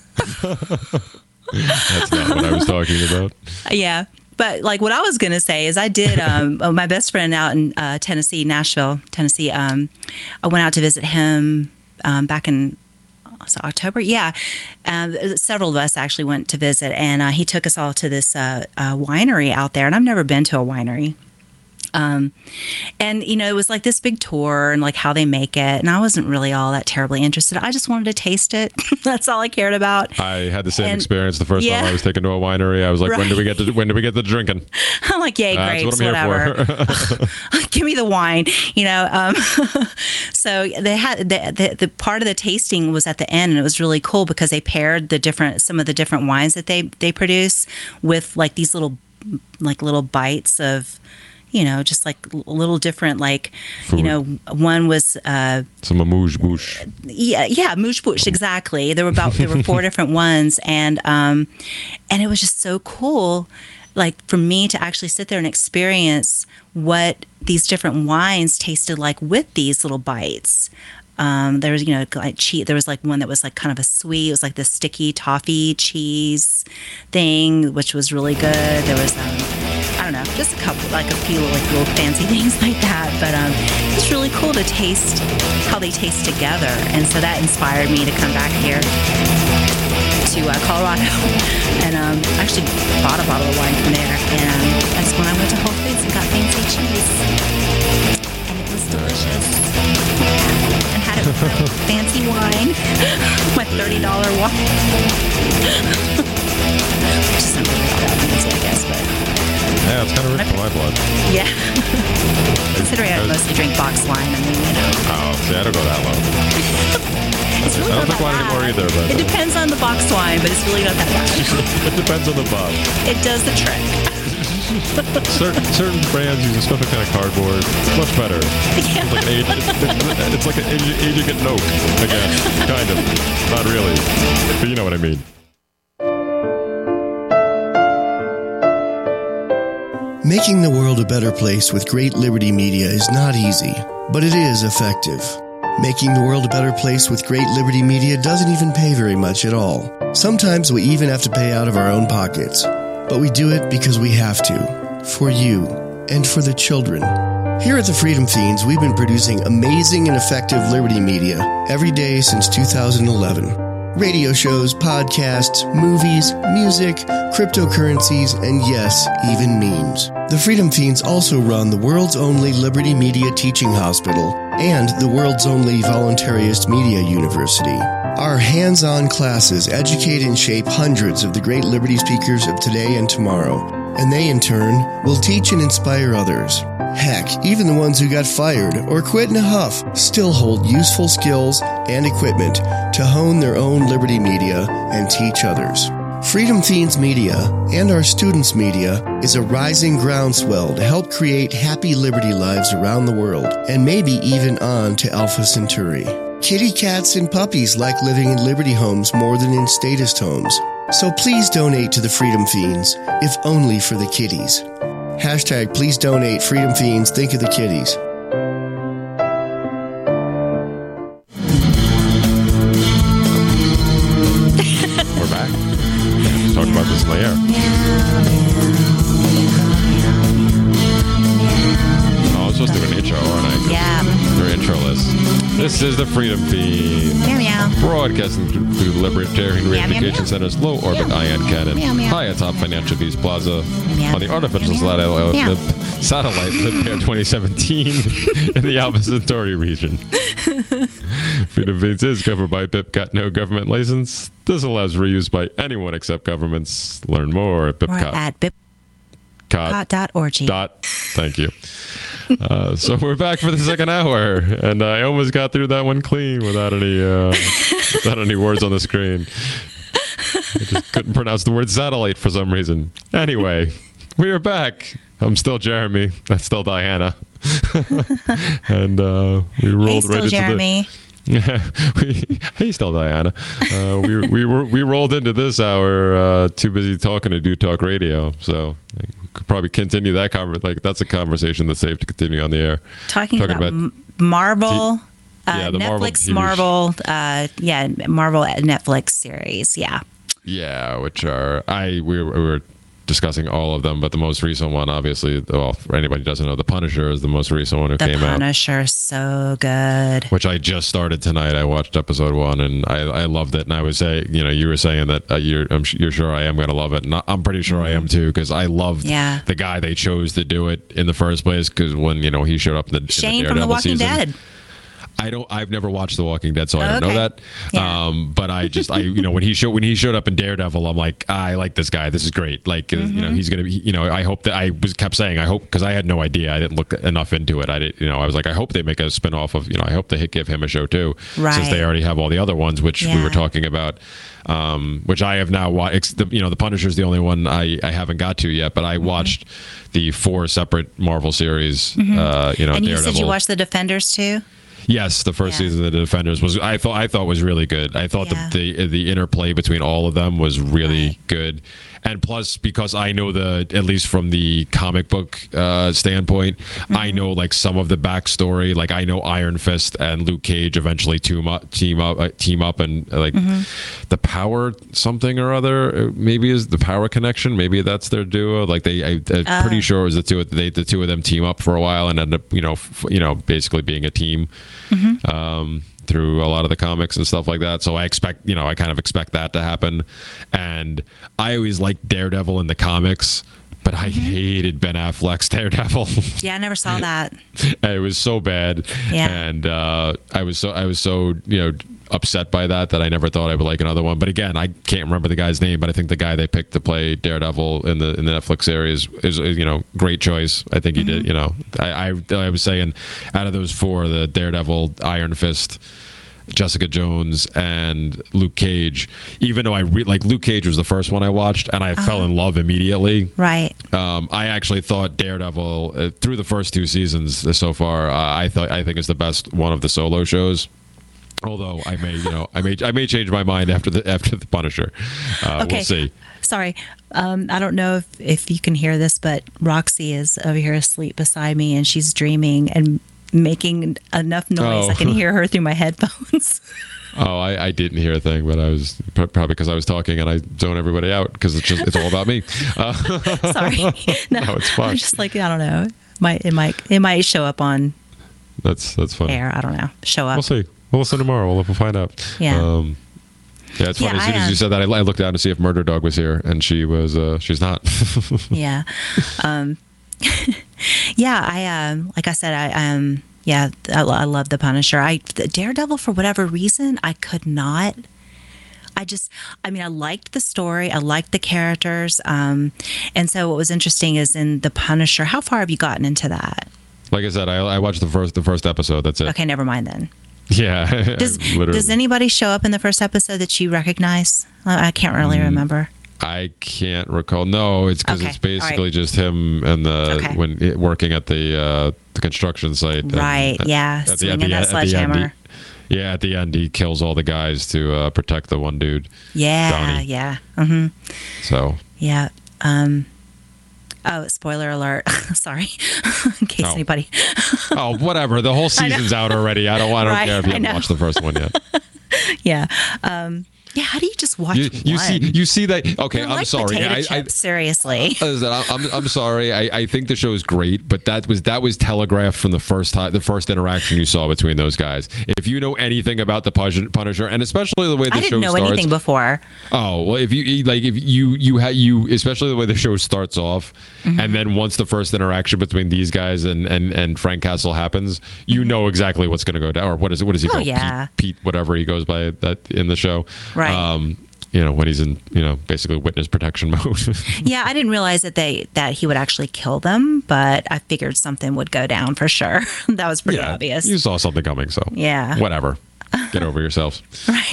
A: that's not what I was talking about.
B: Yeah. But like what I was going to say is I did, um, oh, my best friend out in uh, Tennessee, Nashville, Tennessee, um, I went out to visit him um, back in so October. Yeah. Um, several of us actually went to visit, and uh, he took us all to this uh, uh, winery out there. And I've never been to a winery. Um, and you know, it was like this big tour and like how they make it. And I wasn't really all that terribly interested. I just wanted to taste it. That's all I cared about.
A: I had the same
B: And-
A: experience the first
B: yeah.
A: time I was taken to a winery. I was like, when do we get to when do we get to drinking?
B: I'm like, yay,
A: That's
B: grapes,
A: what I'm here
B: whatever.
A: for.
B: Give me the wine, you know. Um, so they had the, the the part of the tasting was at the end, and it was really cool because they paired the different some of the different wines that they they produce with like these little like little bites of, you know, just like l- little different, like,
A: Food.
B: you know, one was, uh,
A: Some amuse bouche.
B: yeah, yeah, mouche bouche, exactly. There were about, there were four different ones. And, um, and it was just so cool, like for me to actually sit there and experience what these different wines tasted like with these little bites. Um, there was, you know, like cheese. There was like one that was like kind of a sweet. It was like the sticky toffee cheese thing, which was really good. There was, um, I don't know, just a couple, like a few like little fancy things like that. But um, it's really cool to taste how they taste together, and so that inspired me to come back here to uh, Colorado, and um, actually bought a bottle of wine from there. And um, that's when I went to Whole Foods and got fancy cheese, and it was delicious. And had it with my fancy wine, my thirty dollar wine. Which is not really all that fancy, I guess, but
A: Yeah, it's kind of rich for my blood.
B: yeah. Considering I mostly drink box wine, I mean, you know.
A: Oh, see, I don't go that low.
B: It's really
A: I don't
B: not
A: think wine
B: that
A: anymore
B: bad.
A: either, but-
B: It depends on the box wine, but it's really not that bad.
A: It depends on the bob.
B: It does the trick.
A: Certain, certain brands use a special kind of cardboard. It's much better. It's like an age, it's, it's like an age, aging an oak. Again, kind of. Not really. But you know what I mean.
D: Making the world a better place with Great Liberty Media is not easy, but it is effective. Making the world a better place with Great Liberty Media doesn't even pay very much at all. Sometimes we even have to pay out of our own pockets. But we do it because we have to. For you. And for the children. Here at the Freedom Fiends, we've been producing amazing and effective Liberty Media every day since two thousand eleven. Radio shows, podcasts, movies, music, cryptocurrencies, and yes, even memes. The Freedom Fiends also run the world's only Liberty Media Teaching Hospital and the world's only voluntarist media university. Our hands-on classes educate and shape hundreds of the great Liberty speakers of today and tomorrow, and they in turn will teach and inspire others. Heck, even the ones who got fired or quit in a huff still hold useful skills and equipment to hone their own Liberty Media and teach others. Freedom Fiends Media and our students' media is a rising groundswell to help create happy Liberty lives around the world, and maybe even on to Alpha Centauri. Kitty cats and puppies like living in Liberty homes more than in statist homes. So please donate to the Freedom Fiends, if only for the kitties. Hashtag please donate Freedom Fiends, think of the kitties.
A: We're back. Yeah, just talking about this in the air. Oh, I was supposed to do an intro, aren't I?
B: Yeah.
A: You're introless. This is the Freedom Fiend.
B: Meow meow.
A: Broadcasting through the Libertarian
B: Meow, meow,
A: Reunification
B: meow.
A: Center's low orbit
B: Meow.
A: ion cannon
B: Meow, meow.
A: high atop Financial Beast Plaza
B: Meow.
A: on the artificial
B: Meow, meow.
A: satellite,
B: Meow.
A: the satellite Lipair twenty seventeen in the Alpha Centauri region. Freedom Fiends is covered by B I P C O T, no government license. This allows reuse by anyone except governments. Learn more at
B: Or
A: bipcot
B: at bipcot dot org.
A: dot. Thank you. Uh, so we're back for the second hour, and I almost got through that one clean without any uh, without any words on the screen. I just couldn't pronounce the word satellite for some reason. Anyway, we are back. I'm still Jeremy. That's still Diana. And uh, we rolled
B: Hey, still
A: right into
B: Jeremy.
A: the. Yeah, we, hey, still Diana. Uh, we we were we rolled into this hour uh, too busy talking to Do Talk Radio, so we could probably continue that conversation. Like that's a conversation that's safe to continue on the air.
B: Talking,
A: Talking
B: about,
A: about
B: M- Marvel,
A: T-
B: uh,
A: yeah, the Marvel
B: Netflix,
A: T V
B: Marvel, uh, yeah, Marvel Netflix series. Yeah.
A: Yeah, which are I we were, we were discussing all of them, but the most recent one, obviously, well, for anybody who doesn't know, The Punisher is the most recent one who
B: The
A: came out.
B: Punisher, so good.
A: Which I just started tonight. I watched episode one, and I, I loved it. And I was saying, you know, you were saying that uh, you're I'm, sh- you're sure I am going to love it, and I- I'm pretty sure I am too, because I loved
B: Yeah.
A: the guy they chose to do it in the first place. Because when you know he showed up in the, in the
B: Shane
A: Daredevil
B: from The Walking
A: season,
B: Dead.
A: I don't. I've never watched The Walking Dead, so I don't
B: Okay.
A: know that.
B: Yeah.
A: Um, but I just, I, you know, when he showed when he showed up in Daredevil, I'm like, I like this guy. This is great. Like, uh, you
B: Mm-hmm.
A: know, he's gonna be. You know, I hope that I was kept saying, I hope, because I had no idea. I didn't look enough into it. I didn't. You know, I was like, I hope they make a spinoff of. You know, I hope they give him a show too, since
B: Right.
A: they already have all the other ones, which we
B: Yeah.
A: were talking about. Um, which I have now watched. You know, The Punisher's the only one I, I haven't got to yet, but I
B: Mm-hmm.
A: watched the four separate Marvel series. Uh, you know,
B: And you
A: Daredevil.
B: said you watched The Defenders too?
A: Yes, the first
B: Yeah.
A: season of the Defenders was I thought I thought was really good. I thought
B: Yeah.
A: the, the the interplay between all of them was really
B: Right.
A: good. And plus, because I know the at least from the comic book uh, standpoint,
B: Mm-hmm.
A: I know like some of the backstory. Like I know Iron Fist and Luke Cage eventually team up, team up, uh, team up, and uh, like
B: Mm-hmm.
A: the Power something or other. uh, Maybe is the Power Connection. Maybe that's their duo. Like they, I, I'm
B: Uh.
A: pretty sure it was the two. of- They the two of them team up for a while and end up, you know, f- you know, basically being a team. Um, through a lot of the comics and stuff like that. So I expect, you know, I kind of expect that to happen. And I always liked Daredevil in the comics, but I hated Ben Affleck's Daredevil.
B: Yeah, I never saw that.
A: It was so bad.
B: Yeah.
A: And uh, I was so, I was so, you know, upset by that that I never thought I would like another one. But again, I can't remember the guy's name, but I think the guy they picked to play Daredevil in the in the Netflix series is, is you know, great choice. I think he mm-hmm. did. You know, I, I I was saying out of those four, the Daredevil, Iron Fist, Jessica Jones, and Luke Cage, even though I re- like Luke Cage was the first one I watched and I uh-huh. fell in love immediately.
B: Right.
A: Um, I actually thought Daredevil uh, through the first two seasons so far, uh, I thought I think is the best one of the solo shows. Although I may, you know, I may, I may change my mind after the after the Punisher. Uh,
B: okay.
A: We'll see.
B: Sorry, um, I don't know if, if you can hear this, but Roxy is over here asleep beside me, and she's dreaming and making enough noise
A: oh.
B: I can hear her through my headphones.
A: Oh, I, I didn't hear a thing, but I was probably because I was talking and I zone everybody out because it's just it's all about me. Uh,
B: Sorry, no,
A: no, it's fine.
B: I'm just like I don't know. It might it might it might show up on
A: that's that's funny.
B: Air. I don't know. Show up.
A: We'll see. We'll listen tomorrow. We'll, we'll find out.
B: Yeah.
A: Um, yeah, it's funny.
B: Yeah,
A: as soon
B: I,
A: as you
B: um,
A: said that, I, I looked down to see if Murder Dog was here, and she was. Uh, she's not.
B: Yeah. Um, yeah. I um, like I said, I um, yeah, I, I love the Punisher. I the Daredevil for whatever reason I could not. I just, I mean, I liked the story. I liked the characters. Um, and so what was interesting is in the Punisher. How far have you gotten into that?
A: Like I said, I, I watched the first the first episode. That's it.
B: Okay, never mind then.
A: Yeah.
B: Does Does anybody show up in the first episode that you recognize? I can't really mm, remember.
A: I can't recall. No, it's because
B: okay.
A: it's basically
B: right.
A: just him and the
B: okay.
A: when it, working at the uh, the construction site.
B: Right.
A: And,
B: yeah.
A: At
B: Swinging
A: the, at
B: that
A: the,
B: sledgehammer.
A: At the end, he, yeah. At the end, he kills all the guys to uh, protect the one dude.
B: Yeah.
A: Donnie.
B: Yeah. Mm-hmm.
A: So.
B: Yeah. Um. Oh, spoiler alert! Sorry, in case
A: oh.
B: anybody.
A: Oh, whatever. The whole season's out already. I don't. I don't
B: right,
A: care if you haven't watched the first one yet.
B: Yeah. Um, yeah. How do you just watch
A: you,
B: one?
A: You see. You see that? Okay.
B: You're
A: I'm
B: like
A: sorry.
B: Potato
A: I,
B: chips,
A: I,
B: seriously.
A: I, I'm. I'm sorry. I, I think the show is great, but that was that was telegraphed from the first time, the first interaction you saw between those guys. If you know anything about the Punisher, and especially the way the
B: I
A: show
B: didn't know
A: starts,
B: anything before.
A: Oh well, if you like, if you you ha, you especially the way the show starts off, mm-hmm. and then once the first interaction between these guys and and, and Frank Castle happens, you mm-hmm. know exactly what's going to go down. Or what is it? What does he
B: oh,
A: go?
B: Yeah.
A: Pete, Pete, whatever he goes by that in the show.
B: Right.
A: Um, you know, when he's in, you know, basically witness protection mode.
B: Yeah, I didn't realize that they that he would actually kill them, but I figured something would go down for sure. That was pretty
A: yeah,
B: obvious.
A: You saw something coming, so
B: yeah,
A: whatever. Get over yourselves.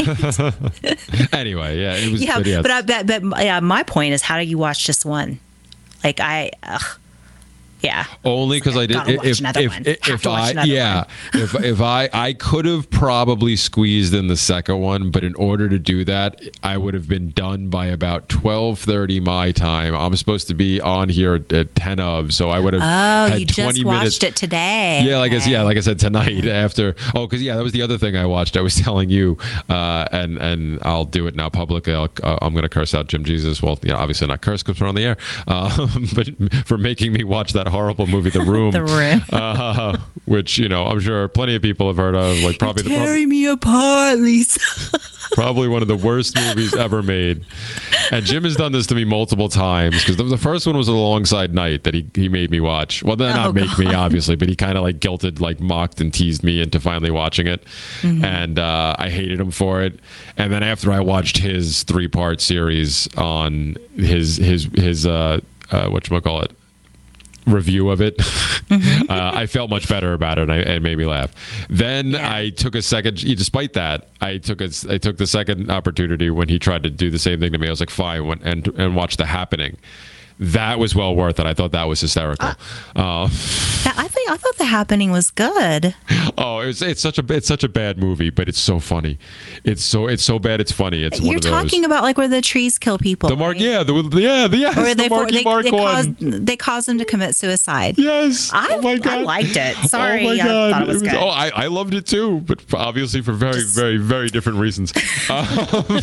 B: Right.
A: Anyway, yeah, it was.
B: Yeah,
A: but, yeah.
B: but, I, but but yeah, my point is, how do you watch just one? Like I. Ugh. Yeah.
A: Only because I did.
B: Gotta watch
A: if
B: another
A: if,
B: one.
A: if,
B: Have
A: if
B: to watch
A: I
B: another
A: yeah,
B: one.
A: if if I I could have probably squeezed in the second one, but in order to do that, I would have been done by about twelve thirty my time. I'm supposed to be on here at ten of, so I would have.
B: Oh,
A: had
B: you
A: twenty
B: just
A: minutes.
B: watched it today.
A: Yeah, like
B: okay.
A: I yeah, like I said tonight after. Oh, because yeah, that was the other thing I watched. I was telling you, uh, and and I'll do it now publicly. I'll, uh, I'm going to curse out Jim Jesus. Well, yeah, obviously not curse because we're on the air, um, but for making me watch that horrible movie, The Room.
B: The Room.
A: Uh, which, you know, I'm sure plenty of people have heard of. Like probably
B: You're
A: the
B: tearing me apart, Lisa.
A: probably one of the worst movies ever made. And Jim has done this to me multiple times because the, the first one was Alongside Night that he, he made me watch. Well, then not
B: oh,
A: make
B: God.
A: me obviously, but he kind of like guilted, like mocked and teased me into finally watching it. Mm-hmm. And uh, I hated him for it. And then after I watched his three part series on his his his uh, uh, whatchamacallit, review of it, mm-hmm. uh, I felt much better about it, and, I, and it made me laugh. Then yeah. I took a second, despite that, I took a, I took the second opportunity when he tried to do the same thing to me. I was like, fine, went and and watch The Happening. That was well worth it. I thought that was hysterical. Uh, uh,
B: I think I thought The Happening was good.
A: Oh, it's it's such a it's such a bad movie, but it's so funny. It's so it's so bad. It's funny. It's
B: You're
A: one of those.
B: talking about like where the trees kill people.
A: The Mark,
B: right?
A: yeah, the yeah, the yes,
B: or
A: the
B: they,
A: Marky
B: they,
A: Mark
B: they,
A: one.
B: caused, they caused them to commit suicide.
A: Yes.
B: I,
A: oh my God.
B: I liked it. Sorry,
A: oh my God.
B: I thought it was,
A: it was
B: good.
A: Oh, I, I loved it too, but obviously for very, Just... very, very different reasons. Um,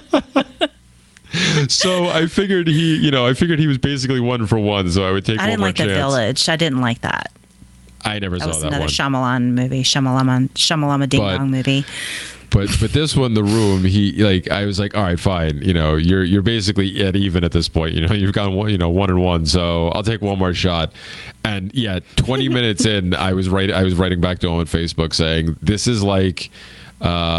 A: so I figured he, you know, I figured he was basically one for one, so I would take
B: I
A: one
B: didn't
A: more
B: like
A: chance.
B: The Village. I didn't like that.
A: I never
B: that
A: saw
B: was
A: that
B: another
A: one.
B: Shyamalan movie, Shyamalan, Shyamalan Ding
A: But-
B: Dong movie.
A: But but this one, The Room, he like I was like, all right, fine. You know, you're you're basically at even at this point. You know, you've gone one, you know one and one. So I'll take one more shot. And yeah, twenty minutes in, I was writing I was writing back to him on Facebook saying, this is like. Uh,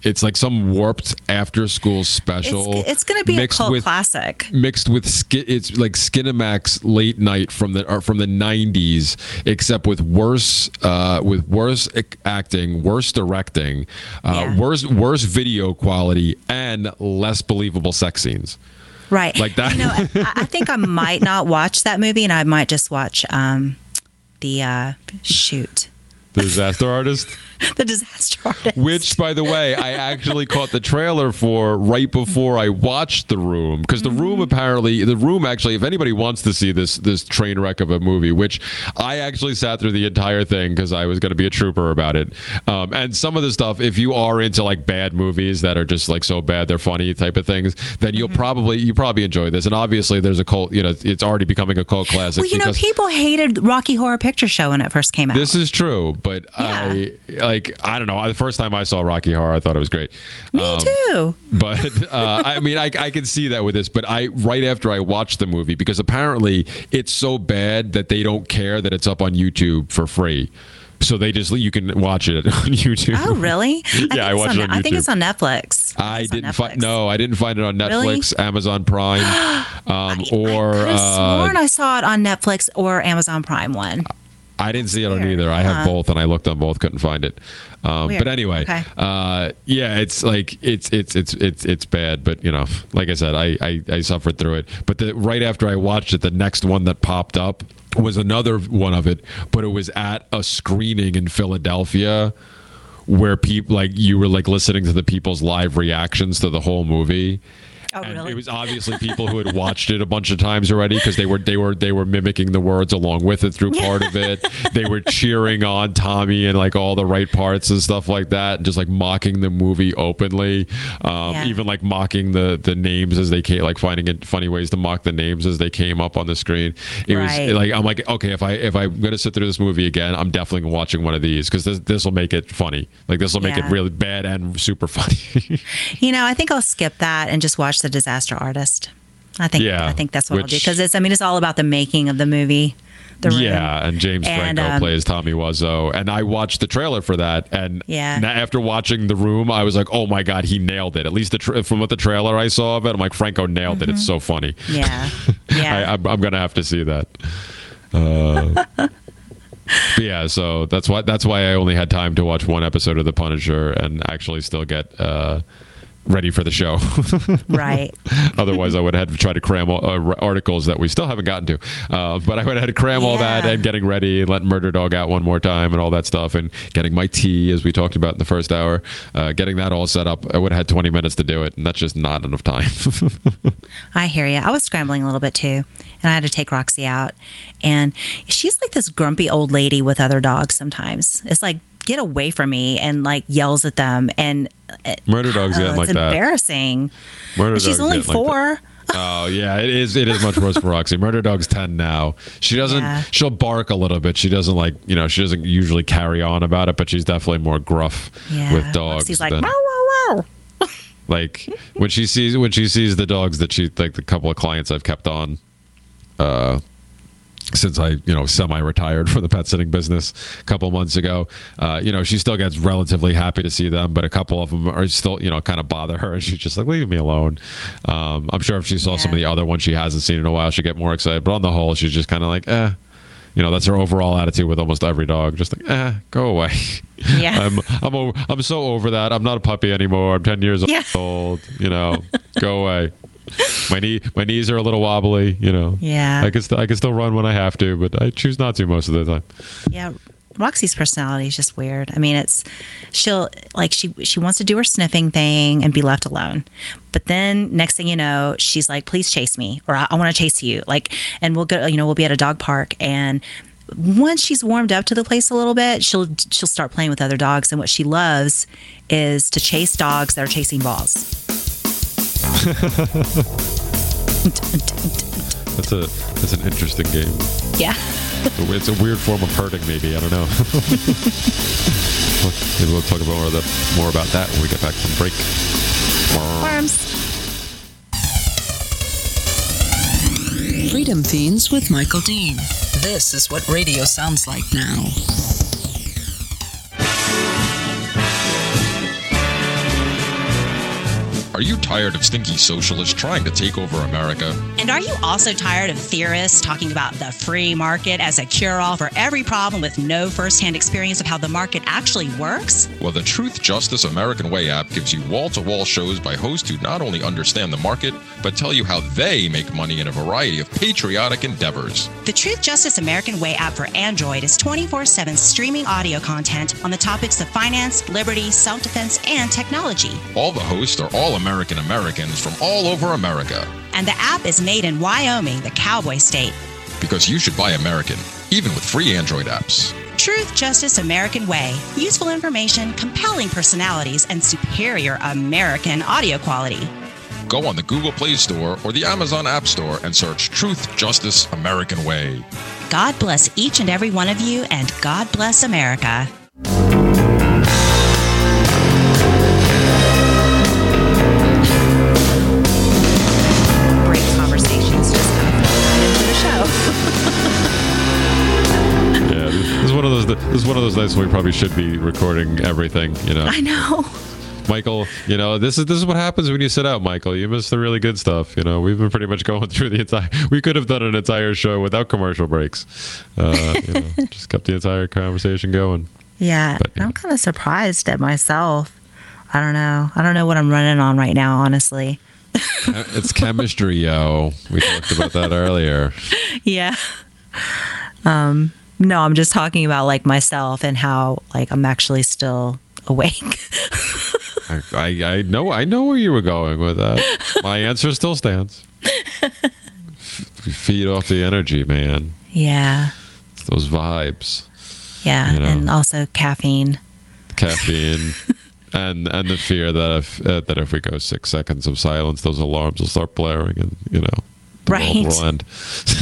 A: it's like some warped after school special.
B: It's, it's going to be a cult
A: with,
B: classic.
A: Mixed with ski, it's like Skinamax late night from the or from the nineties, except with worse uh, with worse acting, worse directing, uh,
B: Yeah.
A: worse worse video quality, and less believable sex scenes.
B: Right.
A: Like that.
B: You know, I, I think I might not watch that movie, and I might just watch um, the uh, shoot.
A: The Disaster Artist?
B: The Disaster Artist.
A: Which, by the way, I actually caught the trailer for right before I watched The Room. Because The Room apparently, The Room actually, if anybody wants to see this this train wreck of a movie, which I actually sat through the entire thing because I was going to be a trooper about it. Um, and some of the stuff, if you are into like bad movies that are just like so bad they're funny type of things, then you'll mm-hmm. probably you probably enjoy this. And obviously there's a cult, you know, it's already becoming a cult classic.
B: Well, you know, people hated Rocky Horror Picture Show when it first came out.
A: This is true, but
B: Yeah.
A: I like I don't know. The first time I saw Rocky Horror, I thought it was great.
B: Me
A: um,
B: too.
A: But uh, I mean, I, I can see that with this. But I right after I watched the movie, because apparently it's so bad that they don't care that it's up on YouTube for free. So they just you can watch it on YouTube.
B: Oh, really?
A: Yeah, I, I watched
B: on,
A: it on YouTube.
B: I think it's on Netflix.
A: I, I didn't find
B: Netflix.
A: no, I didn't find it on Netflix,
B: Really?
A: Amazon Prime, um, or
B: I could have
A: uh,
B: sworn I saw it on Netflix or Amazon Prime one.
A: I didn't see it on
B: Weird.
A: either. I have
B: Huh.
A: both, and I looked on both, couldn't find it. Um,
B: Weird.
A: but anyway,
B: Okay.
A: uh, yeah, it's like it's it's it's it's it's bad. But you know, like I said, I I, I suffered through it. But the, right after I watched it, the next one that popped up was another one of it, but it was at a screening in Philadelphia where people like you were like listening to the people's live reactions to the whole movie.
B: Oh,
A: And
B: really?
A: it was obviously people who had watched it a bunch of times already because they were they were they were mimicking the words along with it through part of it. They were cheering on Tommy and like all the right parts and stuff like that, and just like mocking the movie openly. Um,
B: Yeah.
A: Even like mocking the the names as they came, like finding it funny ways to mock the names as they came up on the screen. It
B: Right.
A: was like I'm like okay, if I if I'm gonna sit through this movie again, I'm definitely watching one of these because this this will make it funny. Like this will make
B: Yeah.
A: it really bad and super funny.
B: You know, I think I'll skip that and just watch The Disaster Artist. I think
A: Yeah,
B: I think that's what I'll do
A: which-
B: because it's I mean it's all about the making of the movie. The Room.
A: Yeah, and James
B: And,
A: Franco
B: um,
A: plays Tommy Wiseau, and I watched the trailer for that, and
B: Yeah.
A: na- after watching The Room, I was like, "Oh my god, he nailed it!" At least the tra- from what the trailer I saw of it, I'm like, Franco nailed it. It's so funny.
B: Yeah. Yeah.
A: I, I'm, I'm gonna have to see that. Uh, but yeah, so that's why that's why I only had time to watch one episode of The Punisher and actually still get uh, ready for the show.
B: Right.
A: Otherwise, I would have had to try to cram all, uh, articles that we still haven't gotten to. Uh, but I would have had to cram all that
B: Yeah.
A: and getting ready and letting Murder Dog out one more time and all that stuff and getting my tea, as we talked about in the first hour, uh, getting that all set up. I would have had twenty minutes to do it, and that's just not enough time.
B: I hear you. I was scrambling a little bit too, and I had to take Roxy out. And she's like this grumpy old lady with other dogs sometimes. It's like, get away from me, and like yells at them. And
A: Murder Dog's
B: oh,
A: getting like
B: it's
A: that.
B: embarrassing.
A: Murder
B: She's
A: Dog's
B: only
A: getting like that.
B: four.
A: Oh yeah, it is. It is much worse for Roxy. Murder Dog's ten now. She doesn't.
B: Yeah.
A: She'll bark a little bit. She doesn't like. You know. She doesn't usually carry on about it, but she's definitely more gruff
B: Yeah.
A: with dogs.
B: Roxy's like,
A: than,
B: wow, wow, wow.
A: like when she sees when she sees the dogs that she like the couple of clients I've kept on. Uh, since I, you know, semi-retired from the pet sitting business a couple months ago, uh, you know, she still gets relatively happy to see them, but a couple of them are still, you know, kind of bother her, and she's just like, leave me alone. Um, I'm sure if she saw some of the other ones she hasn't seen in a while, she'd get more excited. But on the whole, she's just kind of like, eh. You know, that's her overall attitude with almost every dog. Just like, eh, go away.
B: Yeah.
A: I'm, I'm, over, I'm so over that. I'm not a puppy anymore. I'm ten years
B: Yeah.
A: old. You know, go away. My knee, my knees are a little wobbly. You know.
B: Yeah.
A: I can st- I can still run when I have to, but I choose not to most of the time.
B: Yeah, Roxy's personality is just weird. I mean, it's she'll like she she wants to do her sniffing thing and be left alone, but then next thing you know, she's like, "Please chase me," or "I, I want to chase you." Like, and we'll go. You know, we'll be at a dog park, and once she's warmed up to the place a little bit, she'll she'll start playing with other dogs. And what she loves is to chase dogs that are chasing balls.
A: That's a that's an interesting game.
B: Yeah.
A: It's a weird form of herding, maybe. I don't know. Maybe we'll talk about more, of the, more about that when we get back from break.
B: Worms.
C: Freedom Fiends with Michael Dean. This is what radio sounds like now.
F: Are you tired of stinky socialists trying to take over America?
G: And are you also tired of theorists talking about the free market as a cure-all for every problem with no first-hand experience of how the market actually works?
F: Well, the Truth, Justice, American Way app gives you wall-to-wall shows by hosts who not only understand the market, but tell you how they make money in a variety of patriotic endeavors.
G: The Truth, Justice, American Way app for Android is twenty-four seven streaming audio content on the topics of finance, liberty, self-defense, and technology.
F: All the hosts are all American Americans from all over America.
G: And the app is made in Wyoming, the cowboy state.
F: Because you should buy American, even with free Android apps.
G: Truth, Justice, American Way. Useful information, compelling personalities, and superior American audio quality.
F: Go on the Google Play Store or the Amazon App Store and search Truth, Justice, American Way.
G: God bless each and every one of you, and God bless America.
B: Great conversations just kind of flowed into the show.
A: Yeah, this is one of those. This is one of those nights where we probably should be recording everything. You know,
B: I know.
A: Michael. You know, this is this is what happens when you sit out, Michael. You miss the really good stuff. You know, we've been pretty much going through the entire. We could have done an entire show without commercial breaks. Uh, you know, just kept the entire conversation going.
B: Yeah,
A: But, yeah.
B: I'm kind of surprised at myself. I don't know. I don't know what I'm running on right now, honestly.
A: It's chemistry, yo. We talked about that earlier.
B: Yeah. Um, no, I'm just talking about like myself and how like I'm actually still awake.
A: I, I, I know I know where you were going with that. My answer still stands. F- feed off the energy, man.
B: Yeah.
A: It's those vibes.
B: Yeah.
A: You know.
B: And also caffeine.
A: Caffeine. And and the fear that if uh, that if we go six seconds of silence, those alarms will start blaring, and you know, the
B: Right.
A: world will end.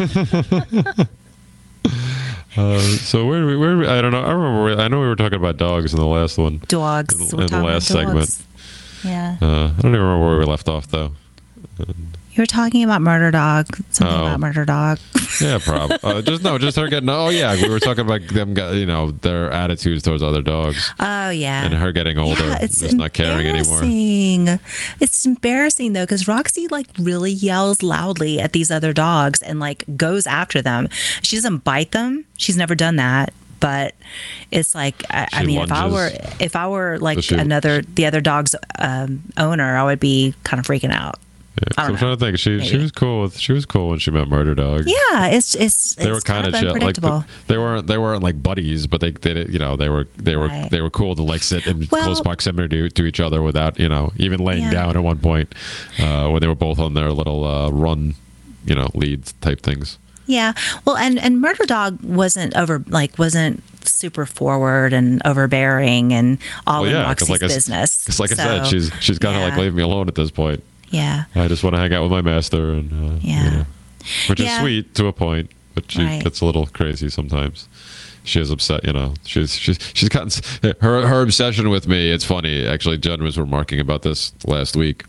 A: uh, so where we where I don't know. I remember. We, I know we were talking about dogs in the last one.
B: Dogs.
A: In,
B: We're
A: in the
B: talking
A: last
B: about
A: segment.
B: dogs. Yeah.
A: Uh, I don't even remember where we left off though.
B: You were talking about Murder Dog. Something
A: Oh.
B: about Murder Dog.
A: Yeah, probably. Uh, just no, just her getting. Oh yeah, we were talking about them. got- You know, their attitudes towards other dogs,
B: Oh, yeah.
A: and her getting older,
B: Yeah, it's
A: just not caring anymore.
B: embarrassing. It's embarrassing though, because Roxy like really yells loudly at these other dogs and like goes after them. She doesn't bite them. She's never done that. But it's like I, I
A: She
B: mean, if I were
A: lunges.
B: if I were like
A: Does she-
B: another the other dog's um, owner, I would be kind of freaking out.
A: Yeah,
B: I
A: so
B: don't
A: I'm trying to think. She she
B: Maybe.
A: was cool with. She was cool when she met Murder Dog.
B: Yeah, it's it's
A: They were
B: it's
A: kind of chill. Like
B: unpredictable.
A: they weren't they weren't like buddies, but they they did- you know they were they were
B: Right.
A: they were cool to like sit in
B: Well-
A: close proximity to, to each other without you know even laying
B: Yeah.
A: down at one point uh, when they were both on their little uh, run, you know, leads type things.
B: Yeah. Well, and and Murder Dog wasn't over like wasn't super forward and overbearing and all
A: Well,
B: in
A: yeah,
B: Roxy's
A: because like I,
B: business.
A: because like I said,
B: So,
A: she's she's kind of like
B: yeah.
A: leave me alone at this point.
B: Yeah.
A: I just want to hang out with my master, and uh,
B: Yeah.
A: you know, which is
B: Yeah.
A: sweet to a point, but she
B: Right.
A: gets a little crazy sometimes. She is upset, you know. She's she's she's gotten s- her her obsession with me. It's funny, actually. Jen was remarking about this last week.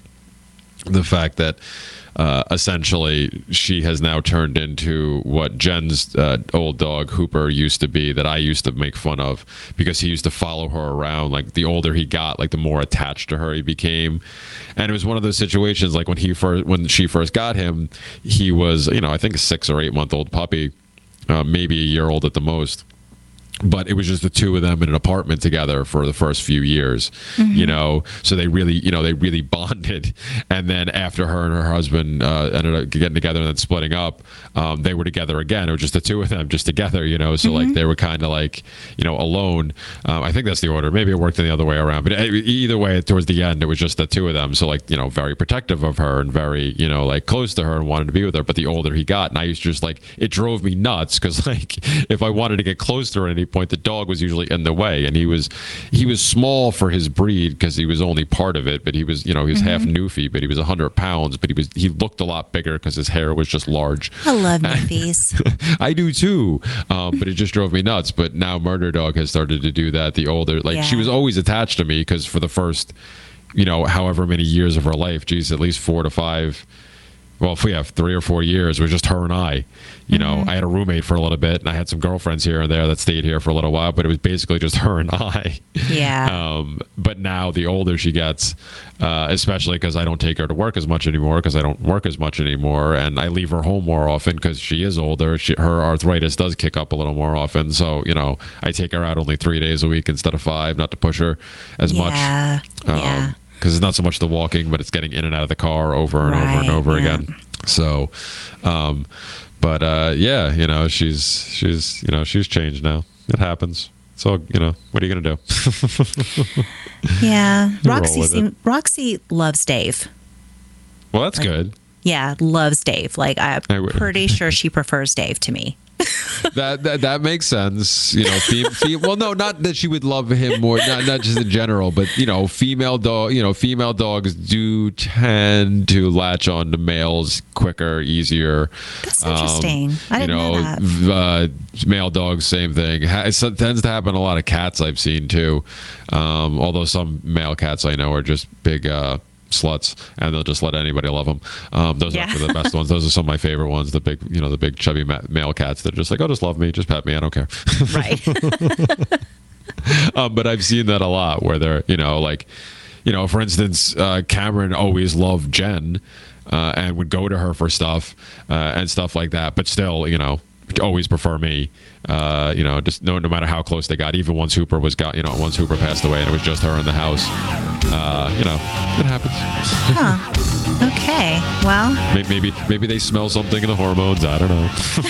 A: The fact that uh, essentially she has now turned into what Jen's uh, old dog Hooper used to be, that I used to make fun of, because he used to follow her around. Like the older he got, like the more attached to her he became. And it was one of those situations, like when he first when she first got him, he was, you know, I think a six or eight month old puppy, uh, maybe a year old at the most. But it was just the two of them in an apartment together for the first few years, you know. So they really, you know, they really bonded. And then after her and her husband uh, ended up getting together and then splitting up, um, they were together again. It was just the two of them, just together, you know. So like they were kind of like, you know, alone. Um, I think that's the order. Maybe it worked in the other way around. But e- either way, towards the end, it was just the two of them. So like, you know, very protective of her and very, you know, like close to her and wanted to be with her. But the older he got, and I used to just like, it drove me nuts because like if I wanted to get close to her at any point, the dog was usually in the way, and he was he was small for his breed because he was only part of it, but he was, you know, he was half Newfie, but he was one hundred pounds, but he was he looked a lot bigger because his hair was just large.
B: I love Newfies.
A: I do too, um, but it just drove me nuts. But now Murder Dog has started to do that. The older, like
B: Yeah.
A: she was always attached to me because for the first, you know, however many years of her life, geez, at least four to five well, if we have three or four years, it was just her and I. You know,
B: Mm-hmm.
A: I had a roommate for a little bit, and I had some girlfriends here and there that stayed here for a little while, but it was basically just her and I.
B: Yeah.
A: Um, but now, the older she gets, uh, especially because I don't take her to work as much anymore, because I don't work as much anymore, and I leave her home more often because she is older. She, her arthritis does kick up a little more often. So, you know, I take her out only three days a week instead of five, not to push her as much.
B: Yeah. Yeah.
A: Because it's not so much the walking, but it's getting in and out of the car over and over and
B: Right,
A: over
B: yeah.
A: again. So, um, but uh, yeah, you know, she's she's you know she's changed now. It happens. So you know, what are you gonna do?
B: Yeah.
A: roll
B: Roxy
A: with it.
B: seem, Roxy loves Dave.
A: Well, that's good.
B: Yeah, loves Dave. Like I'm
A: I would-
B: pretty sure she prefers Dave to me.
A: That, that that makes sense. You know, fem- fem- well, no, not that she would love him more, not not just in general, but you know, female dog, you know, female dogs do tend to latch on to males quicker, easier.
B: That's interesting. I
A: you
B: didn't know
A: know,
B: that.
A: v- uh, male dogs, same thing. Ha- It tends to happen a lot of cats I've seen too. Um, although some male cats I know are just big. Uh, sluts, and they'll just let anybody love them. Um, those
B: Yeah.
A: are the best ones. Those are some of my favorite ones. The big, you know, the big chubby ma- male cats. They're just like, oh, just love me, just pet me, I don't care.
B: Right.
A: um, but I've seen that a lot where they're, you know, like, you know, for instance, uh, Cameron always loved Jen uh, and would go to her for stuff uh, and stuff like that. But still, you know, always prefer me. Uh, you know, just no, no matter how close they got. Even once Hooper was got, you know, once Hooper passed away and it was just her in the house. Uh, you know, it happens.
B: Huh. Okay. Well,
A: May- Maybe maybe they smell something in the hormones. I don't know.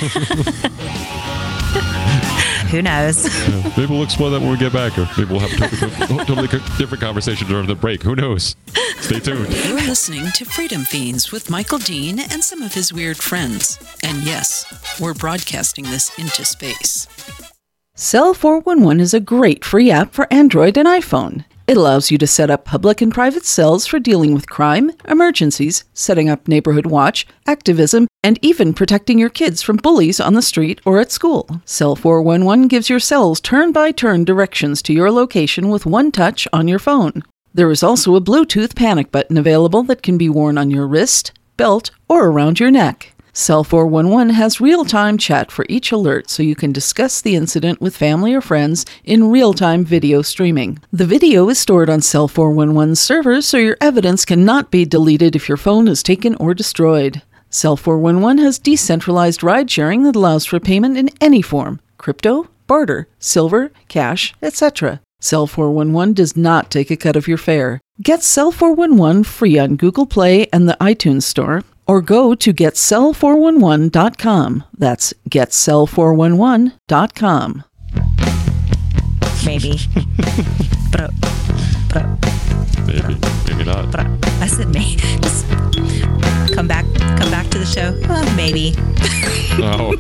B: who knows?
A: Maybe we'll explore that when we get back, or maybe we'll have a totally, totally different conversation during the break. Who knows? Stay tuned.
C: You're listening to Freedom Fiends with Michael Dean and some of his weird friends. And yes, we're broadcasting this into space.
E: Cell four one one is a great free app for Android and iPhone. It allows you to set up public and private cells for dealing with crime, emergencies, setting up neighborhood watch, activism, and even protecting your kids from bullies on the street or at school. Cell four one one gives your cells turn-by-turn directions to your location with one touch on your phone. There is also a Bluetooth panic button available that can be worn on your wrist, belt, or around your neck. Cell four one one has real-time chat for each alert so you can discuss the incident with family or friends in real-time video streaming. The video is stored on Cell four one one's servers so your evidence cannot be deleted if your phone is taken or destroyed. Cell four one one has decentralized ride-sharing that allows for payment in any form: crypto, barter, silver, cash, et cetera. Cell four one one does not take a cut of your fare. Get Cell four one one free on Google Play and the iTunes Store, or go to get cell four one one dot com. That's get cell four one one dot com.
B: Maybe. Bro, bro,
A: Maybe, maybe not.
B: bro. I said maybe. Just come back, come back to the show. Well, maybe.
A: Oh,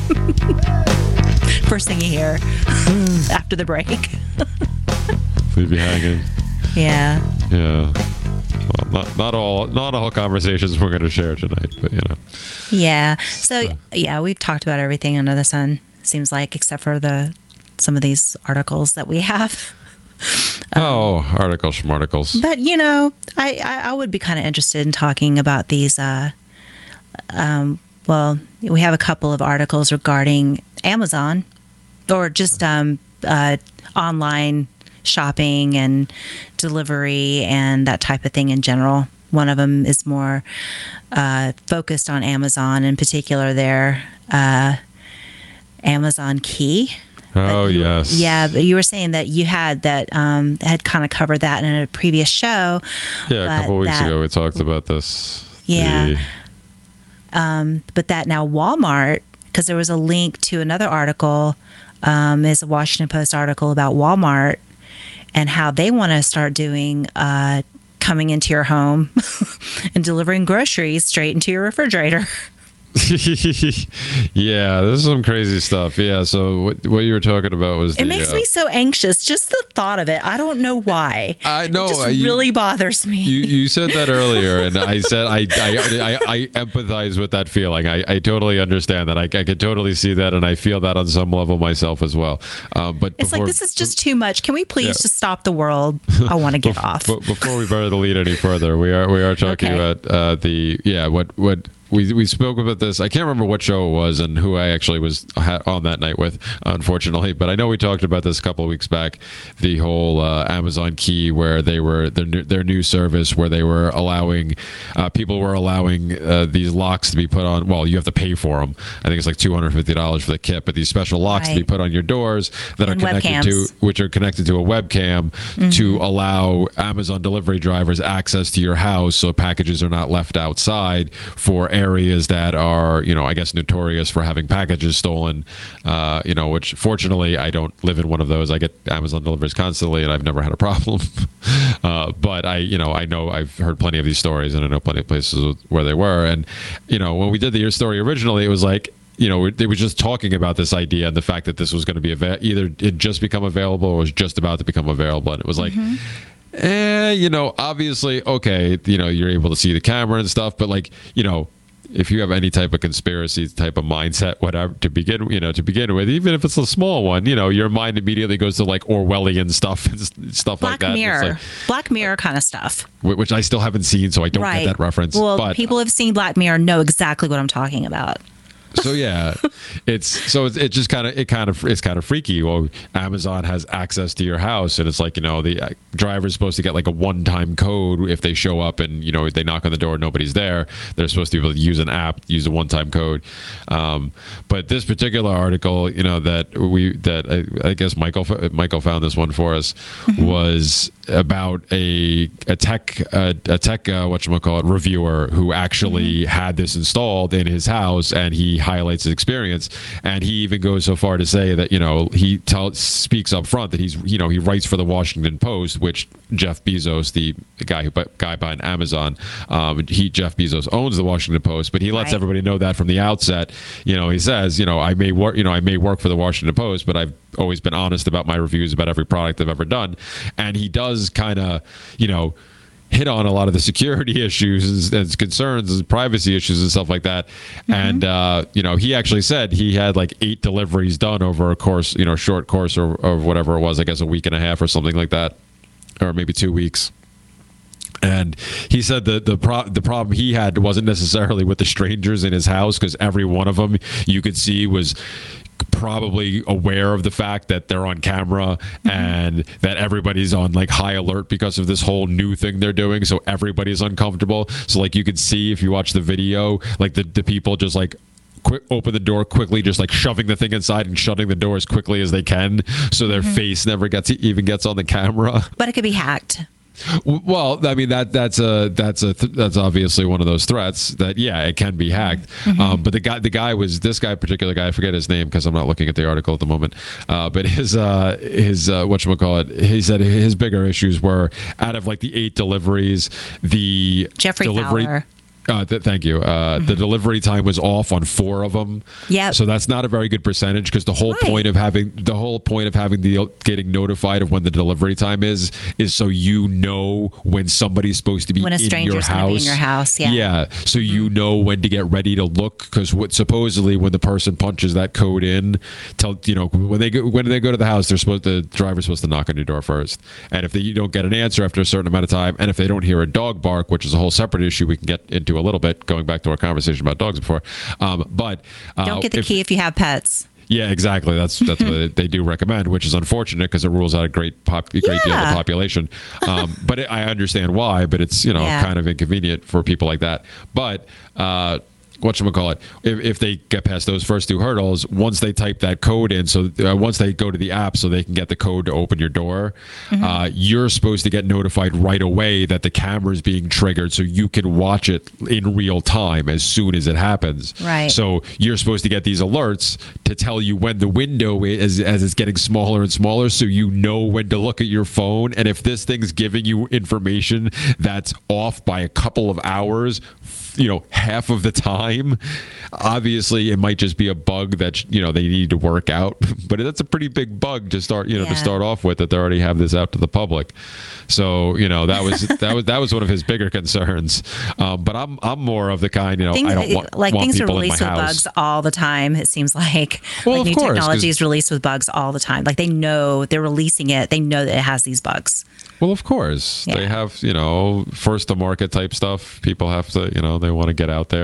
B: First thing you hear after the break.
A: leave you hanging.
B: Yeah.
A: Yeah. Well, not not all not all conversations we're going to share tonight, but you know.
B: Yeah. So yeah, we've talked about everything under the sun. Seems like, except for the some of these articles that we have.
A: Oh, articles from articles.
B: But you know, I I, I would be kind of interested in talking about these. Uh, um, well, we have a couple of articles regarding Amazon, or just um, uh, online shopping and delivery and that type of thing in general. One of them is more uh, focused on Amazon, in particular their uh, Amazon Key.
A: Oh,
B: But you-
A: yes.
B: Yeah, but you were saying that you had that um, had kind of covered that in a previous show.
A: Yeah, a
B: but
A: couple weeks
B: that-
A: ago we talked about this.
B: Yeah.
A: The-
B: But that now Walmart, because there was a link to another article, um, is a Washington Post article about Walmart and how they want to start doing uh, coming into your home and delivering groceries straight into your refrigerator.
A: yeah, this is some crazy stuff. Yeah, so what what you were talking about was
B: It
A: the,
B: makes
A: uh,
B: me so anxious. Just the thought of it. I don't know why.
A: I know
B: It just
A: uh, you,
B: really bothers me.
A: you you said that earlier, and I said I I, I, I empathize with that feeling. I, I totally understand that. I, I could totally see that, and I feel that on some level myself as well. Um, but
B: it's
A: before,
B: like, this is just too much. Can we please
A: Yeah.
B: just stop the world? I want to get off.
A: But before we bury the lead any further, we are we are talking
B: Okay.
A: about uh, the yeah what what we we spoke about this. I can't remember what show it was and who I actually was on that night with, unfortunately. But I know we talked about this a couple of weeks back. The whole uh, Amazon Key, where they were their new, their new service, where they were allowing uh, people were allowing uh, these locks to be put on. Well, you have to pay for them. I think it's like two hundred fifty dollars for the kit, but these special locks
B: right.
A: to be put on your doors that
B: and
A: are connected
B: webcams.
A: to, which are connected to a webcam mm-hmm. to allow Amazon delivery drivers access to your house, so packages are not left outside for areas that are, you know, I guess notorious for having packages stolen, uh, you know, which fortunately I don't live in one of those. I get Amazon deliveries constantly and I've never had a problem. uh, but I, you know, I know I've heard plenty of these stories and I know plenty of places where they were. And, you know, when we did the story originally, it was like, you know, they were just talking about this idea and the fact that this was going to be av- either it just become available or was just about to become available. And it was like, mm-hmm. eh, you know, obviously, okay, you know, you're able to see the camera and stuff, but like, you know, if you have any type of conspiracy type of mindset, whatever, to begin, you know, to begin with, even if it's a small one, you know, your mind immediately goes to like Orwellian stuff and stuff
B: Black
A: like that.
B: Mirror,
A: like,
B: Black Mirror kind of stuff,
A: which I still haven't seen, so I don't
B: right.
A: get that reference.
B: Well,
A: but
B: people have seen Black Mirror know exactly what I'm talking about.
A: So yeah, it's so it's, it just kind of it kind of it's kind of freaky. Well, Amazon has access to your house, and it's like, you know, the uh, driver's supposed to get like a one-time code if they show up and, you know, they knock on the door, nobody's there. They're supposed to be able to use an app, use a one-time code. Um, but this particular article, you know, that we that I, I guess Michael Michael found this one for us mm-hmm. was about a a tech a, a tech uh, whatchamacallit reviewer who actually mm-hmm. had this installed in his house, and he highlights his experience, and he even goes so far to say that, you know, he tell, speaks up front that he's, you know, he writes for the Washington Post, which Jeff Bezos, the guy who guy behind Amazon, um, he Jeff Bezos owns the Washington Post, but he lets right. everybody know that from the outset. You know, he says, you know, I may work, you know, I may work for the Washington Post, but I've always been honest about my reviews about every product I've ever done. And he does kind of, you know, hit on a lot of the security issues and, and concerns and privacy issues and stuff like that. Mm-hmm. And, uh, you know, he actually said he had like eight deliveries done over a course, you know, short course or, or whatever it was, I guess a week and a half or something like that, or maybe two weeks. And he said that the pro- the problem he had wasn't necessarily with the strangers in his house, because every one of them you could see was probably aware of the fact that they're on camera mm-hmm. and that everybody's on like high alert because of this whole new thing they're doing. So everybody's uncomfortable. So like you could see if you watch the video, like the, the people just like quick open the door quickly, just like shoving the thing inside and shutting the door as quickly as they can, so their mm-hmm. face never gets even gets on the camera.
B: But it could be hacked.
A: Well, I mean that that's a that's a th- that's obviously one of those threats that, yeah, it can be hacked. Mm-hmm. Um, but the guy the guy was this guy particular guy. I forget his name because I'm not looking at the article at the moment. Uh, but his uh, his uh, whatchamacallit, he said his bigger issues were, out of like the eight deliveries, the
B: Jeffrey
A: delivery.
B: Fowler.
A: Uh, th- thank you. Uh, mm-hmm. The delivery time was off on four of them.
B: Yeah.
A: So that's not a very good percentage, because the whole
B: right.
A: point of having the whole point of having the getting notified of when the delivery time is is so you know when somebody's supposed to be
B: when a
A: in your
B: stranger's
A: house.
B: Gonna be in your house. Yeah.
A: Yeah. So
B: mm-hmm.
A: you know when to get ready to look, because what supposedly when the person punches that code in, tell you know when they go when they go to the house, they're supposed the driver's supposed to knock on your door first, and if they, you don't get an answer after a certain amount of time, and if they don't hear a dog bark, which is a whole separate issue we can get into a little bit, going back to our conversation about dogs before, um, but uh,
B: don't get the
A: if,
B: key if you have pets.
A: Yeah, exactly. That's that's what they do recommend, which is unfortunate because it rules out a great pop, a great
B: yeah.
A: deal of the population. Um, but it, I understand why. But it's, you know,
B: yeah.
A: kind of inconvenient for people like that. But uh, whatchamacallit, if if they get past those first two hurdles, once they type that code in, so uh, once they go to the app so they can get the code to open your door, mm-hmm. uh, you're supposed to get notified right away that the camera is being triggered, so you can watch it in real time as soon as it happens.
B: Right.
A: So you're supposed to get these alerts to tell you when the window is, as it's getting smaller and smaller, so you know when to look at your phone. And if this thing's giving you information that's off by a couple of hours, you know, half of the time, obviously it might just be a bug that, you know, they need to work out. But that's a pretty big bug to start, you know,
B: yeah.
A: to start off with, that they already have this out to the public. So, you know, that was that was that was one of his bigger concerns. Um, but I'm I'm more of the kind, you know,
B: things,
A: I don't want
B: like
A: want
B: things are
A: people
B: released
A: in my
B: with
A: house.
B: bugs all the time. It seems like,
A: well,
B: like new
A: course,
B: technology is released with bugs all the time. Like they know they're releasing it. They know that it has these bugs.
A: Well, of course, yeah. they have, you know, first to market type stuff. People have to, you know, they want to get out there and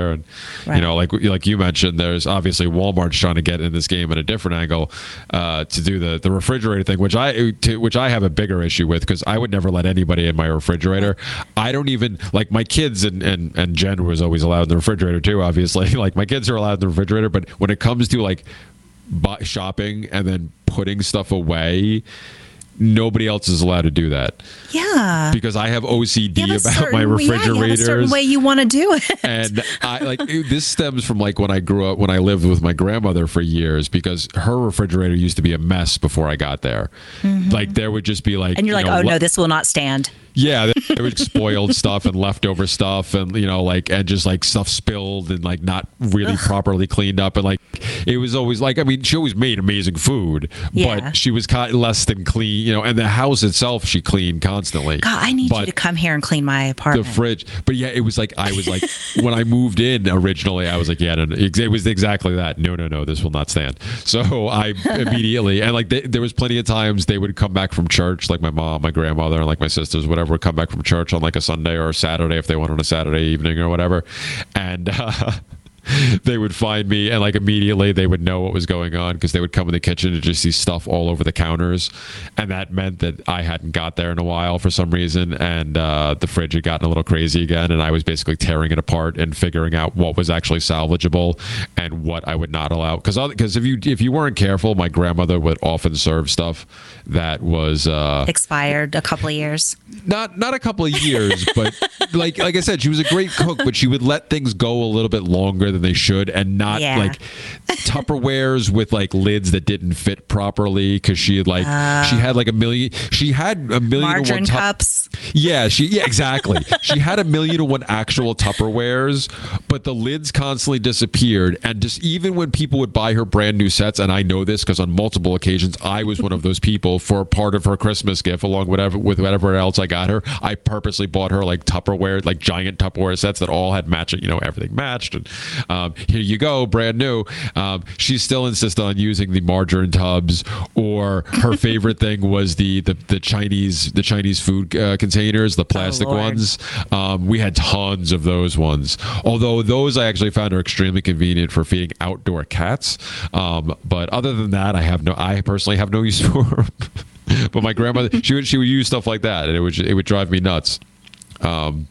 B: Right.
A: You know, like like you mentioned, there's obviously Walmart's trying to get in this game at a different angle uh, to do the, the refrigerator thing, which I to, which I have a bigger issue with because I would never let anybody in my refrigerator. I don't even like my kids and, and, and Jen was always allowed in the refrigerator too, obviously. Like my kids are allowed in the refrigerator, but when it comes to like buy, shopping and then putting stuff away, nobody else is allowed to do that.
B: Yeah.
A: Because I have O C D
B: You have a
A: about
B: certain-
A: my
B: yeah, you have a
A: refrigerators.
B: certain way you want to do it.
A: And I like it- this stems from like when I grew up, when I lived with my grandmother for years, because her refrigerator used to be a mess before I got there.
B: Mm-hmm.
A: Like there would just be like,
B: And you're
A: you
B: like,
A: know,
B: oh,
A: le-
B: no, this will not stand.
A: yeah, there was spoiled stuff and leftover stuff, and you know, like, and just like stuff spilled and like not really properly cleaned up, and like it was always like, I mean, she always made amazing food,
B: Yeah.
A: but she was kind of less than clean, you know. And the house itself, she cleaned constantly.
B: God, I need
A: But
B: you to come here and clean my
A: the
B: apartment.
A: fridge, but yeah, it was like I was like when I moved in originally, I was like, yeah, no, no, it was exactly that. No, no, no, this will not stand. So I immediately, and like they, there was plenty of times they would come back from church, like my mom, my grandmother, and like my sisters, whatever, would come back from church on like a Sunday or a Saturday if they went on a Saturday evening or whatever, and uh, they would find me, and like immediately they would know what was going on because they would come in the kitchen and just see stuff all over the counters, and that meant that I hadn't got there in a while for some reason, and uh, the fridge had gotten a little crazy again, and I was basically tearing it apart and figuring out what was actually salvageable and what I would not allow. Because because if you if you weren't careful, my grandmother would often serve stuff that was uh,
B: Expired a couple of years.
A: not not a couple of years, but like like I said, she was a great cook, but she would let things go a little bit longer than they should, and not
B: Yeah.
A: like Tupperwares with like lids that didn't fit properly because she had like she had like a million she had a million and
B: Margarine
A: one tup-
B: cups.
A: yeah, she yeah, exactly. She had a million and one actual Tupperwares, but the lids constantly disappeared. And just even when people would buy her brand new sets, and I know this because on multiple occasions I was one of those people for part of her Christmas gift, along whatever with whatever else I got her. I purposely bought her like Tupperware, like giant Tupperware sets that all had matching, you know, everything matched. And um, here you go, brand new. Um, she still insisted on using the margarine tubs, or her favorite thing was the the, the Chinese the Chinese food uh, containers, the plastic
B: Lord.
A: ones. Um, we had tons of those ones. Although those I actually found are extremely convenient for feeding outdoor cats. Um, but other than that, I have no. I personally have no use for them. But my grandmother, she would she would use stuff like that, and it would it would drive me nuts. Um,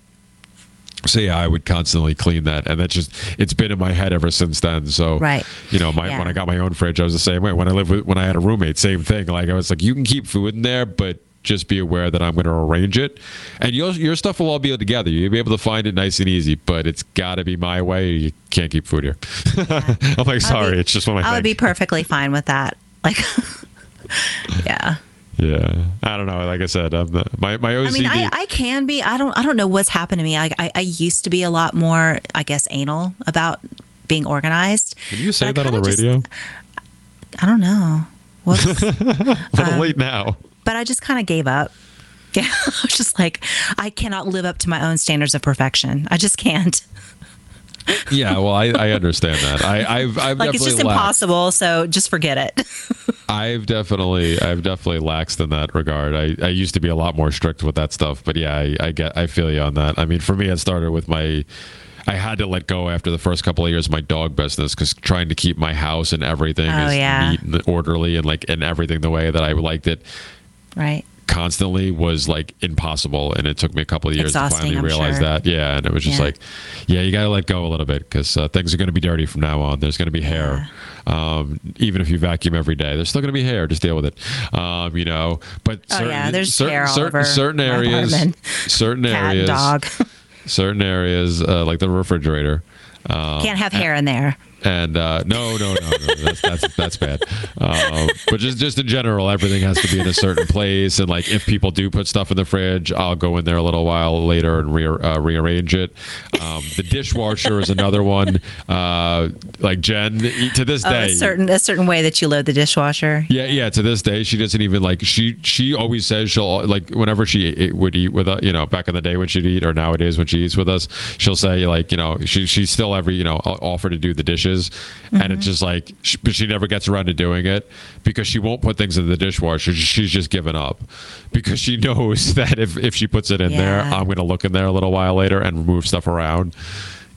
A: so yeah, I would constantly clean that, and that just it's been in my head ever since then. So
B: Right.
A: you know, my
B: Yeah.
A: when I got my own fridge, I was the same way. When I lived with when I had a roommate, same thing. Like I was like, you can keep food in there, but just be aware that I'm going to arrange it, and your your stuff will all be together. You'll be able to find it nice and easy, but it's got to be my way. You can't keep food here. I'm like, sorry,
B: be-
A: it's just one of my
B: I would be
A: things.
B: perfectly fine with that. Like, yeah.
A: Yeah, I don't know. Like I said, I'm the, my my O
B: I
A: C D.
B: mean, I, I can be. I don't. I don't know what's happened to me. I, I I used to be a lot more, I guess, anal about being organized.
A: Did you say
B: But I
A: that on the
B: kinda
A: radio?
B: just- I don't know. Whoops.
A: A little
B: um,
A: late now.
B: But I just kind of gave up. Yeah, I was just like, I cannot live up to my own standards of perfection. I just can't.
A: Yeah, well, I, I understand that. I, I've I've
B: Like, it's
A: definitely
B: just
A: laxed.
B: impossible. So just forget it.
A: I've definitely I've definitely laxed in that regard. I, I used to be a lot more strict with that stuff, but yeah, I, I get I feel you on that. I mean, for me, it started with my. I had to let go after the first couple of years of my dog business because trying to keep my house and everything
B: Oh,
A: is
B: yeah.
A: neat and orderly and like and everything the way that I liked it
B: Right.
A: constantly was like impossible, and it took me a couple of years
B: Exhausting,
A: to finally
B: I'm
A: realize
B: sure.
A: that. Yeah, and it was just
B: Yeah.
A: like, yeah, you got to let go a little bit because uh, things are going to be dirty from now on. There's going to be hair, um, even if you vacuum every day. There's still going to be hair. Just deal with it, um, you know. But
B: Oh,
A: certain,
B: yeah, there's
A: certain,
B: hair all
A: certain,
B: over
A: certain
B: my
A: areas,
B: apartment.
A: certain
B: Cat and
A: areas,
B: dog.
A: certain areas uh, like the refrigerator.
B: Can't have hair in there.
A: And uh, no, no, no, no, that's that's that's bad. Um, but just just in general, everything has to be in a certain place. And like, if people do put stuff in the fridge, I'll go in there a little while later and re- uh, rearrange it. Um, the dishwasher is another one. Uh, like Jen, to this
B: Oh,
A: day,
B: a certain a certain way that you load the dishwasher.
A: yeah, yeah. To this day, she doesn't even like. She she always says she'll like whenever she eat, would eat with us. You know, back in the day when she'd eat, or nowadays when she eats with us, she'll say like, you know, she she still every you know offer to do the dishes,
B: Mm-hmm.
A: and it's just like, she, but she never gets around to doing it because she won't put things in the dishwasher. She's just given up because she knows that if if she puts it in there,
B: Yeah.
A: I'm gonna look in there a little while later and move stuff around.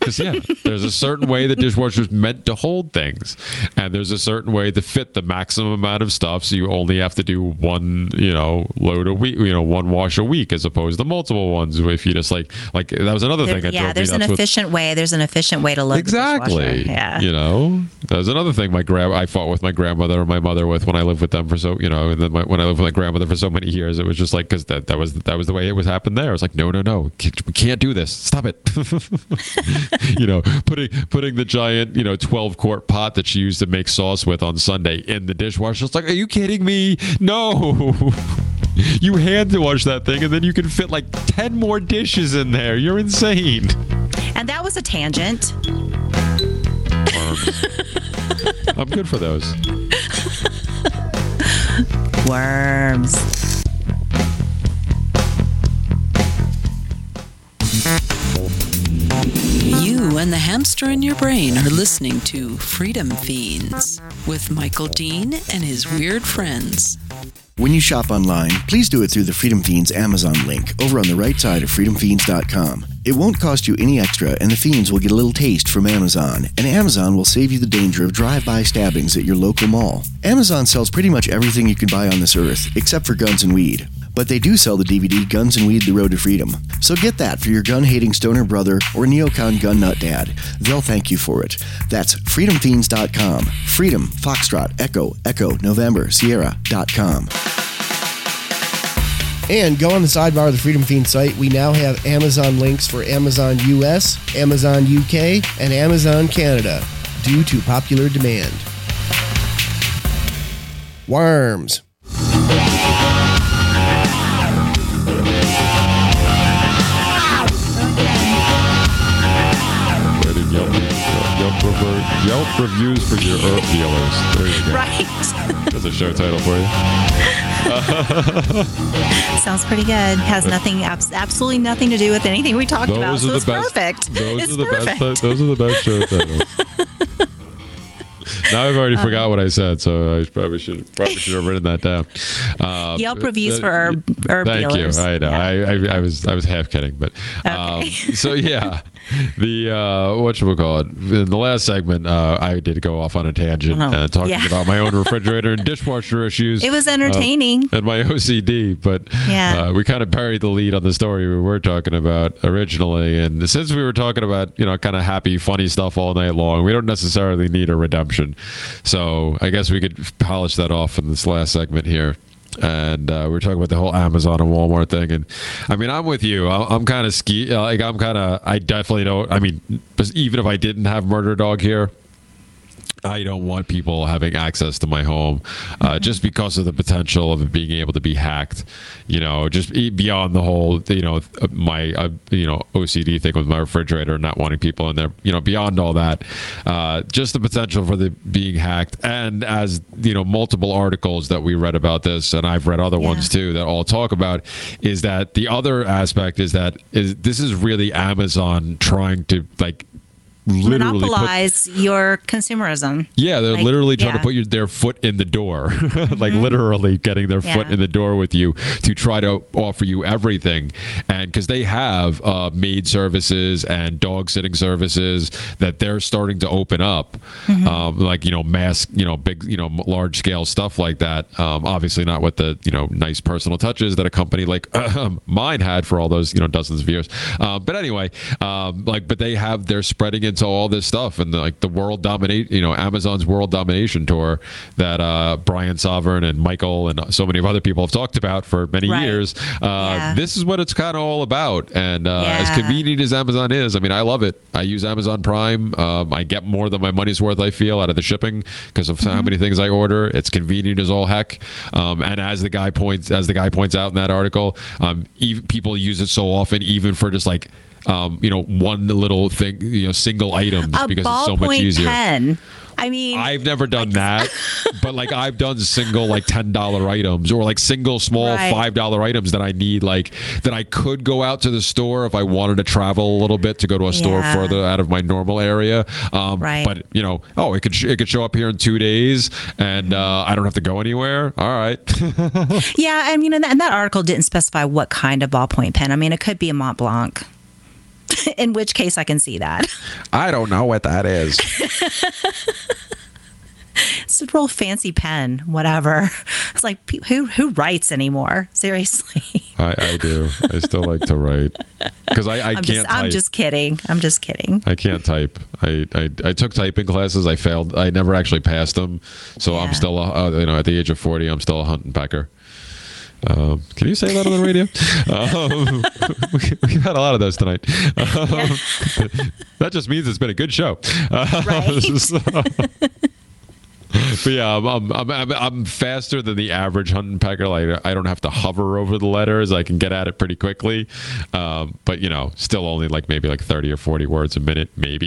A: Because, yeah, there's a certain way the dishwasher's meant to hold things. And there's a certain way to fit the maximum amount of stuff. So you only have to do one, you know, load a week, you know, one wash a week as opposed to multiple ones. If you just like, like that was another
B: There-
A: thing. That
B: yeah,
A: drove
B: there's
A: me
B: an
A: nuts with-
B: efficient way. There's an efficient way to load the
A: Exactly.
B: dishwasher. Yeah.
A: You know, that was another thing my grand I fought with my grandmother and my mother with when I lived with them for so, you know, and then my, when I lived with my grandmother for so many years, it was just like, because that, that was that was the way it was happened there. I was like, no, no, no, we can't do this. Stop it. You know, putting putting the giant, you know, twelve quart pot that she used to make sauce with on Sunday in the dishwasher. It's like, are you kidding me? No. You hand wash that thing and then you can fit like ten more dishes in there. You're insane.
B: And that was a tangent.
A: Worms. I'm good for those.
B: Worms.
C: You and the hamster in your brain are listening to Freedom Fiends with Michael Dean and his weird friends.
D: When you shop online, please do it through the Freedom Fiends Amazon link over on the right side of freedom fiends dot com. It won't cost you any extra, and the Fiends will get a little taste from Amazon, and Amazon will save you the danger of drive-by stabbings at your local mall. Amazon sells pretty much everything you can buy on this earth, except for guns and weed. But they do sell the D V D Guns and Weed: The Road to Freedom. So get that for your gun-hating stoner brother or neocon gun nut dad. They'll thank you for it. That's freedom fiends dot com. Freedom, Foxtrot, Echo, Echo, November, Sierra dot com. And go on the sidebar of the Freedom Fiend site. We now have Amazon links for Amazon U S, Amazon U K, and Amazon Canada due to popular demand. Worms.
A: Yelp, Yelp, Yelp, Yelp reviews for your herb dealers. There you go.
B: Right.
A: That's a show title for you.
B: Sounds pretty good. Has nothing, abs- absolutely nothing to do with anything we talked
A: Those
B: about.
A: are
B: So
A: the
B: it's
A: best.
B: perfect.
A: Those
B: it's
A: are the
B: perfect.
A: best. Those are the best show titles. Now I've already forgot what I said, so I probably should probably should have written that down. Um,
B: Yelp reviews
A: uh,
B: for herb, herb
A: Thank
B: dealers.
A: you. I know.
B: Yeah.
A: I, I I was I was half kidding, but um,
B: Okay.
A: so yeah, the uh, whatchamacallit, in the last segment, uh, I did go off on a tangent
B: Oh,
A: uh, talking
B: yeah.
A: about my own refrigerator and dishwasher issues.
B: It was
A: uh,
B: entertaining.
A: and my O C D, but
B: Yeah.
A: uh, we kind of buried the lead on the story we were talking about originally. And since we were talking about, you know, kind of happy, funny stuff all night long, we don't necessarily need a redemption. So I guess we could polish that off in this last segment here. And uh, we we're talking about the whole Amazon and Walmart thing. And I mean, I'm with you. I- I'm kind of ski. uh, Like, I'm kind of, I definitely don't. I mean, even if I didn't have Murder Dog here, I don't want people having access to my home uh, just because of the potential of it being able to be hacked. You know, just e- beyond the whole, you know, my, uh, you know, O C D thing with my refrigerator and not wanting people in there, you know, beyond all that, uh, just the potential for the being hacked. And as, you know, multiple articles that we read about this, and I've read other
B: Yeah.
A: ones too, that all talk about, is that the other aspect is that is this is really Amazon trying to, like, literally put,
B: Monopolize your consumerism.
A: yeah, they're
B: Like,
A: literally trying
B: yeah.
A: to put your, their foot in the door, like literally getting their foot
B: Yeah.
A: in the door with you to try to offer you everything. And because they have uh, maid services and dog sitting services that they're starting to open up, um, like, you know, mass, you know, big, you know, large scale stuff like that. Um, obviously not with the, you know, nice personal touches that a company like mine had for all those, you know, dozens of years. Uh, but anyway, um, like, but they have, they're spreading into all this stuff, and the, like the world dominate, you know, Amazon's world domination tour that uh, Brian Sovereign and Michael and so many of other people have talked about for many
B: Right.
A: years. Uh,
B: Yeah.
A: This is what it's kind of all about. And uh, as
B: Yeah.
A: convenient as Amazon is, I mean, I love it. I use Amazon Prime. Um, I get more than my money's worth, I feel, out of the shipping because of how many things I order. It's convenient as all heck. Um, and as the guy points, as the guy points out in that article, um, even, people use it so often, even for just like, um, you know, one little thing, you know, single item,
B: A
A: because it's so much
B: ballpoint
A: easier.
B: pen. I mean,
A: I've never done that, but like I've done single like ten dollar items or like single small
B: Right.
A: five dollar items that I need, like that I could go out to the store if I wanted to travel a little bit to go to a store
B: Yeah.
A: further out of my normal area. Um,
B: Right.
A: But you know, oh, it could sh- it could show up here in two days, and uh, I don't have to go anywhere. All right.
B: yeah, I mean, and that, and that article didn't specify what kind of ballpoint pen. I mean, it could be a Mont Blanc. In which case, I can see that.
A: I don't know what that is.
B: It's a real fancy pen, whatever. It's like, who who writes anymore? Seriously.
A: I, I do. I still like to write because I, I
B: I'm
A: can't.
B: Just,
A: type.
B: I'm just kidding. I'm just kidding.
A: I can't type. I, I, I took typing classes. I failed. I never actually passed them. So
B: Yeah.
A: I'm still, a, uh, you know, at the age of forty, I'm still a hunt and pecker. Um, can you say that on the radio? um, we, we've had a lot of those tonight. Um, that just means it's been a good show. Uh,
B: Right.
A: so- But yeah, I'm, I'm I'm I'm faster than the average hunt and pecker. Like I don't have to hover over the letters. I can get at it pretty quickly. Um, but you know, still only like maybe like thirty or forty words a minute, maybe.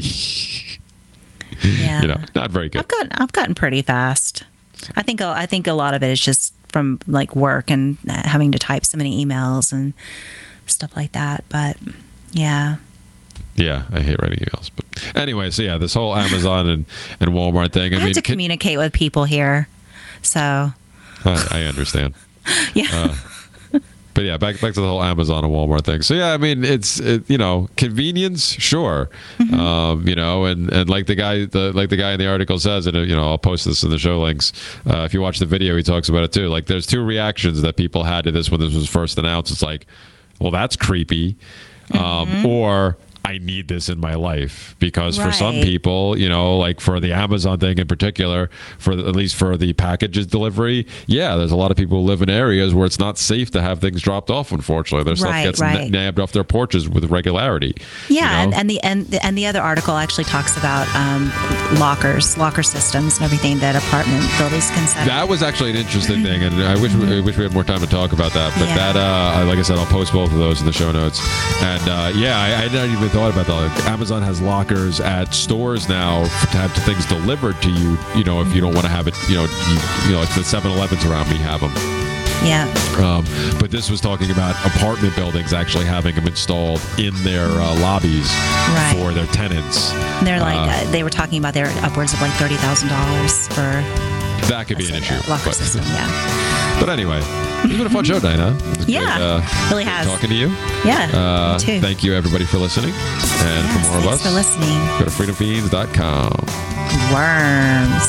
B: Yeah.
A: You know, not very good.
B: I've gotten I've gotten pretty fast. I think a- I think a lot of it is just from like work and having to type so many emails and stuff like that. But yeah.
A: Yeah, I hate writing emails. But anyway, so yeah, this whole Amazon and, and Walmart thing. I,
B: I,
A: mean,
B: have to
A: can-
B: communicate with people here, so
A: I, I understand.
B: yeah.
A: Uh, But yeah, back back to the whole Amazon and Walmart thing. So yeah, I mean, it's it, you know, convenience, sure,
B: Mm-hmm.
A: um, you know, and, and like the guy, the like the guy in the article says, and you know, I'll post this in the show links. Uh, if you watch the video, he talks about it too. Like, there's two reactions that people had to this when this was first announced. It's like, well, that's creepy, um,
B: Mm-hmm.
A: or I need this in my life, because for some
B: Right.
A: people, you know, like for the Amazon thing in particular, for the, at least for the packages delivery, yeah, there's a lot of people who live in areas where it's not safe to have things dropped off. Unfortunately, their stuff
B: Right,
A: gets
B: right.
A: nabbed off their porches with regularity.
B: Yeah,
A: you know?
B: and, and the and the, and the other article actually talks about um, lockers, locker systems, and everything that apartment buildings can set.
A: That was actually an interesting thing, and I wish I wish we had more time to talk about that. But
B: Yeah.
A: that, uh, like I said, I'll post both of those in the show notes. And uh, yeah, I, I hadn't even thought about that. Like, Amazon has lockers at stores now f- to have things delivered to you. You know, if you don't want to have it, you know, you, you know, like the seven elevens around me have them.
B: Yeah,
A: Um, but this was talking about apartment buildings actually having them installed in their uh, lobbies
B: Right.
A: for their tenants.
B: and they're like
A: Uh,
B: uh, they were talking about they're upwards of like thirty thousand dollars for
A: that could be an
B: a
A: issue.
B: locker
A: But,
B: system. Yeah,
A: but anyway, it's been a fun show, Dinah. It was
B: Yeah,
A: great, uh,
B: really
A: great
B: has.
A: talking to you.
B: yeah.
A: Uh,
B: me too.
A: thank you, everybody, for listening. And
B: Yes,
A: for more of
B: thanks
A: us,
B: for listening.
A: go to freedom fiends dot com.
B: Worms.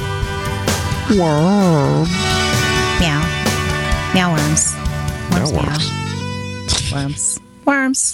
A: Worm.
B: Meow. Meow worms.
A: Meow
B: Worms.
A: worms.
B: Meow. Worms. Worms.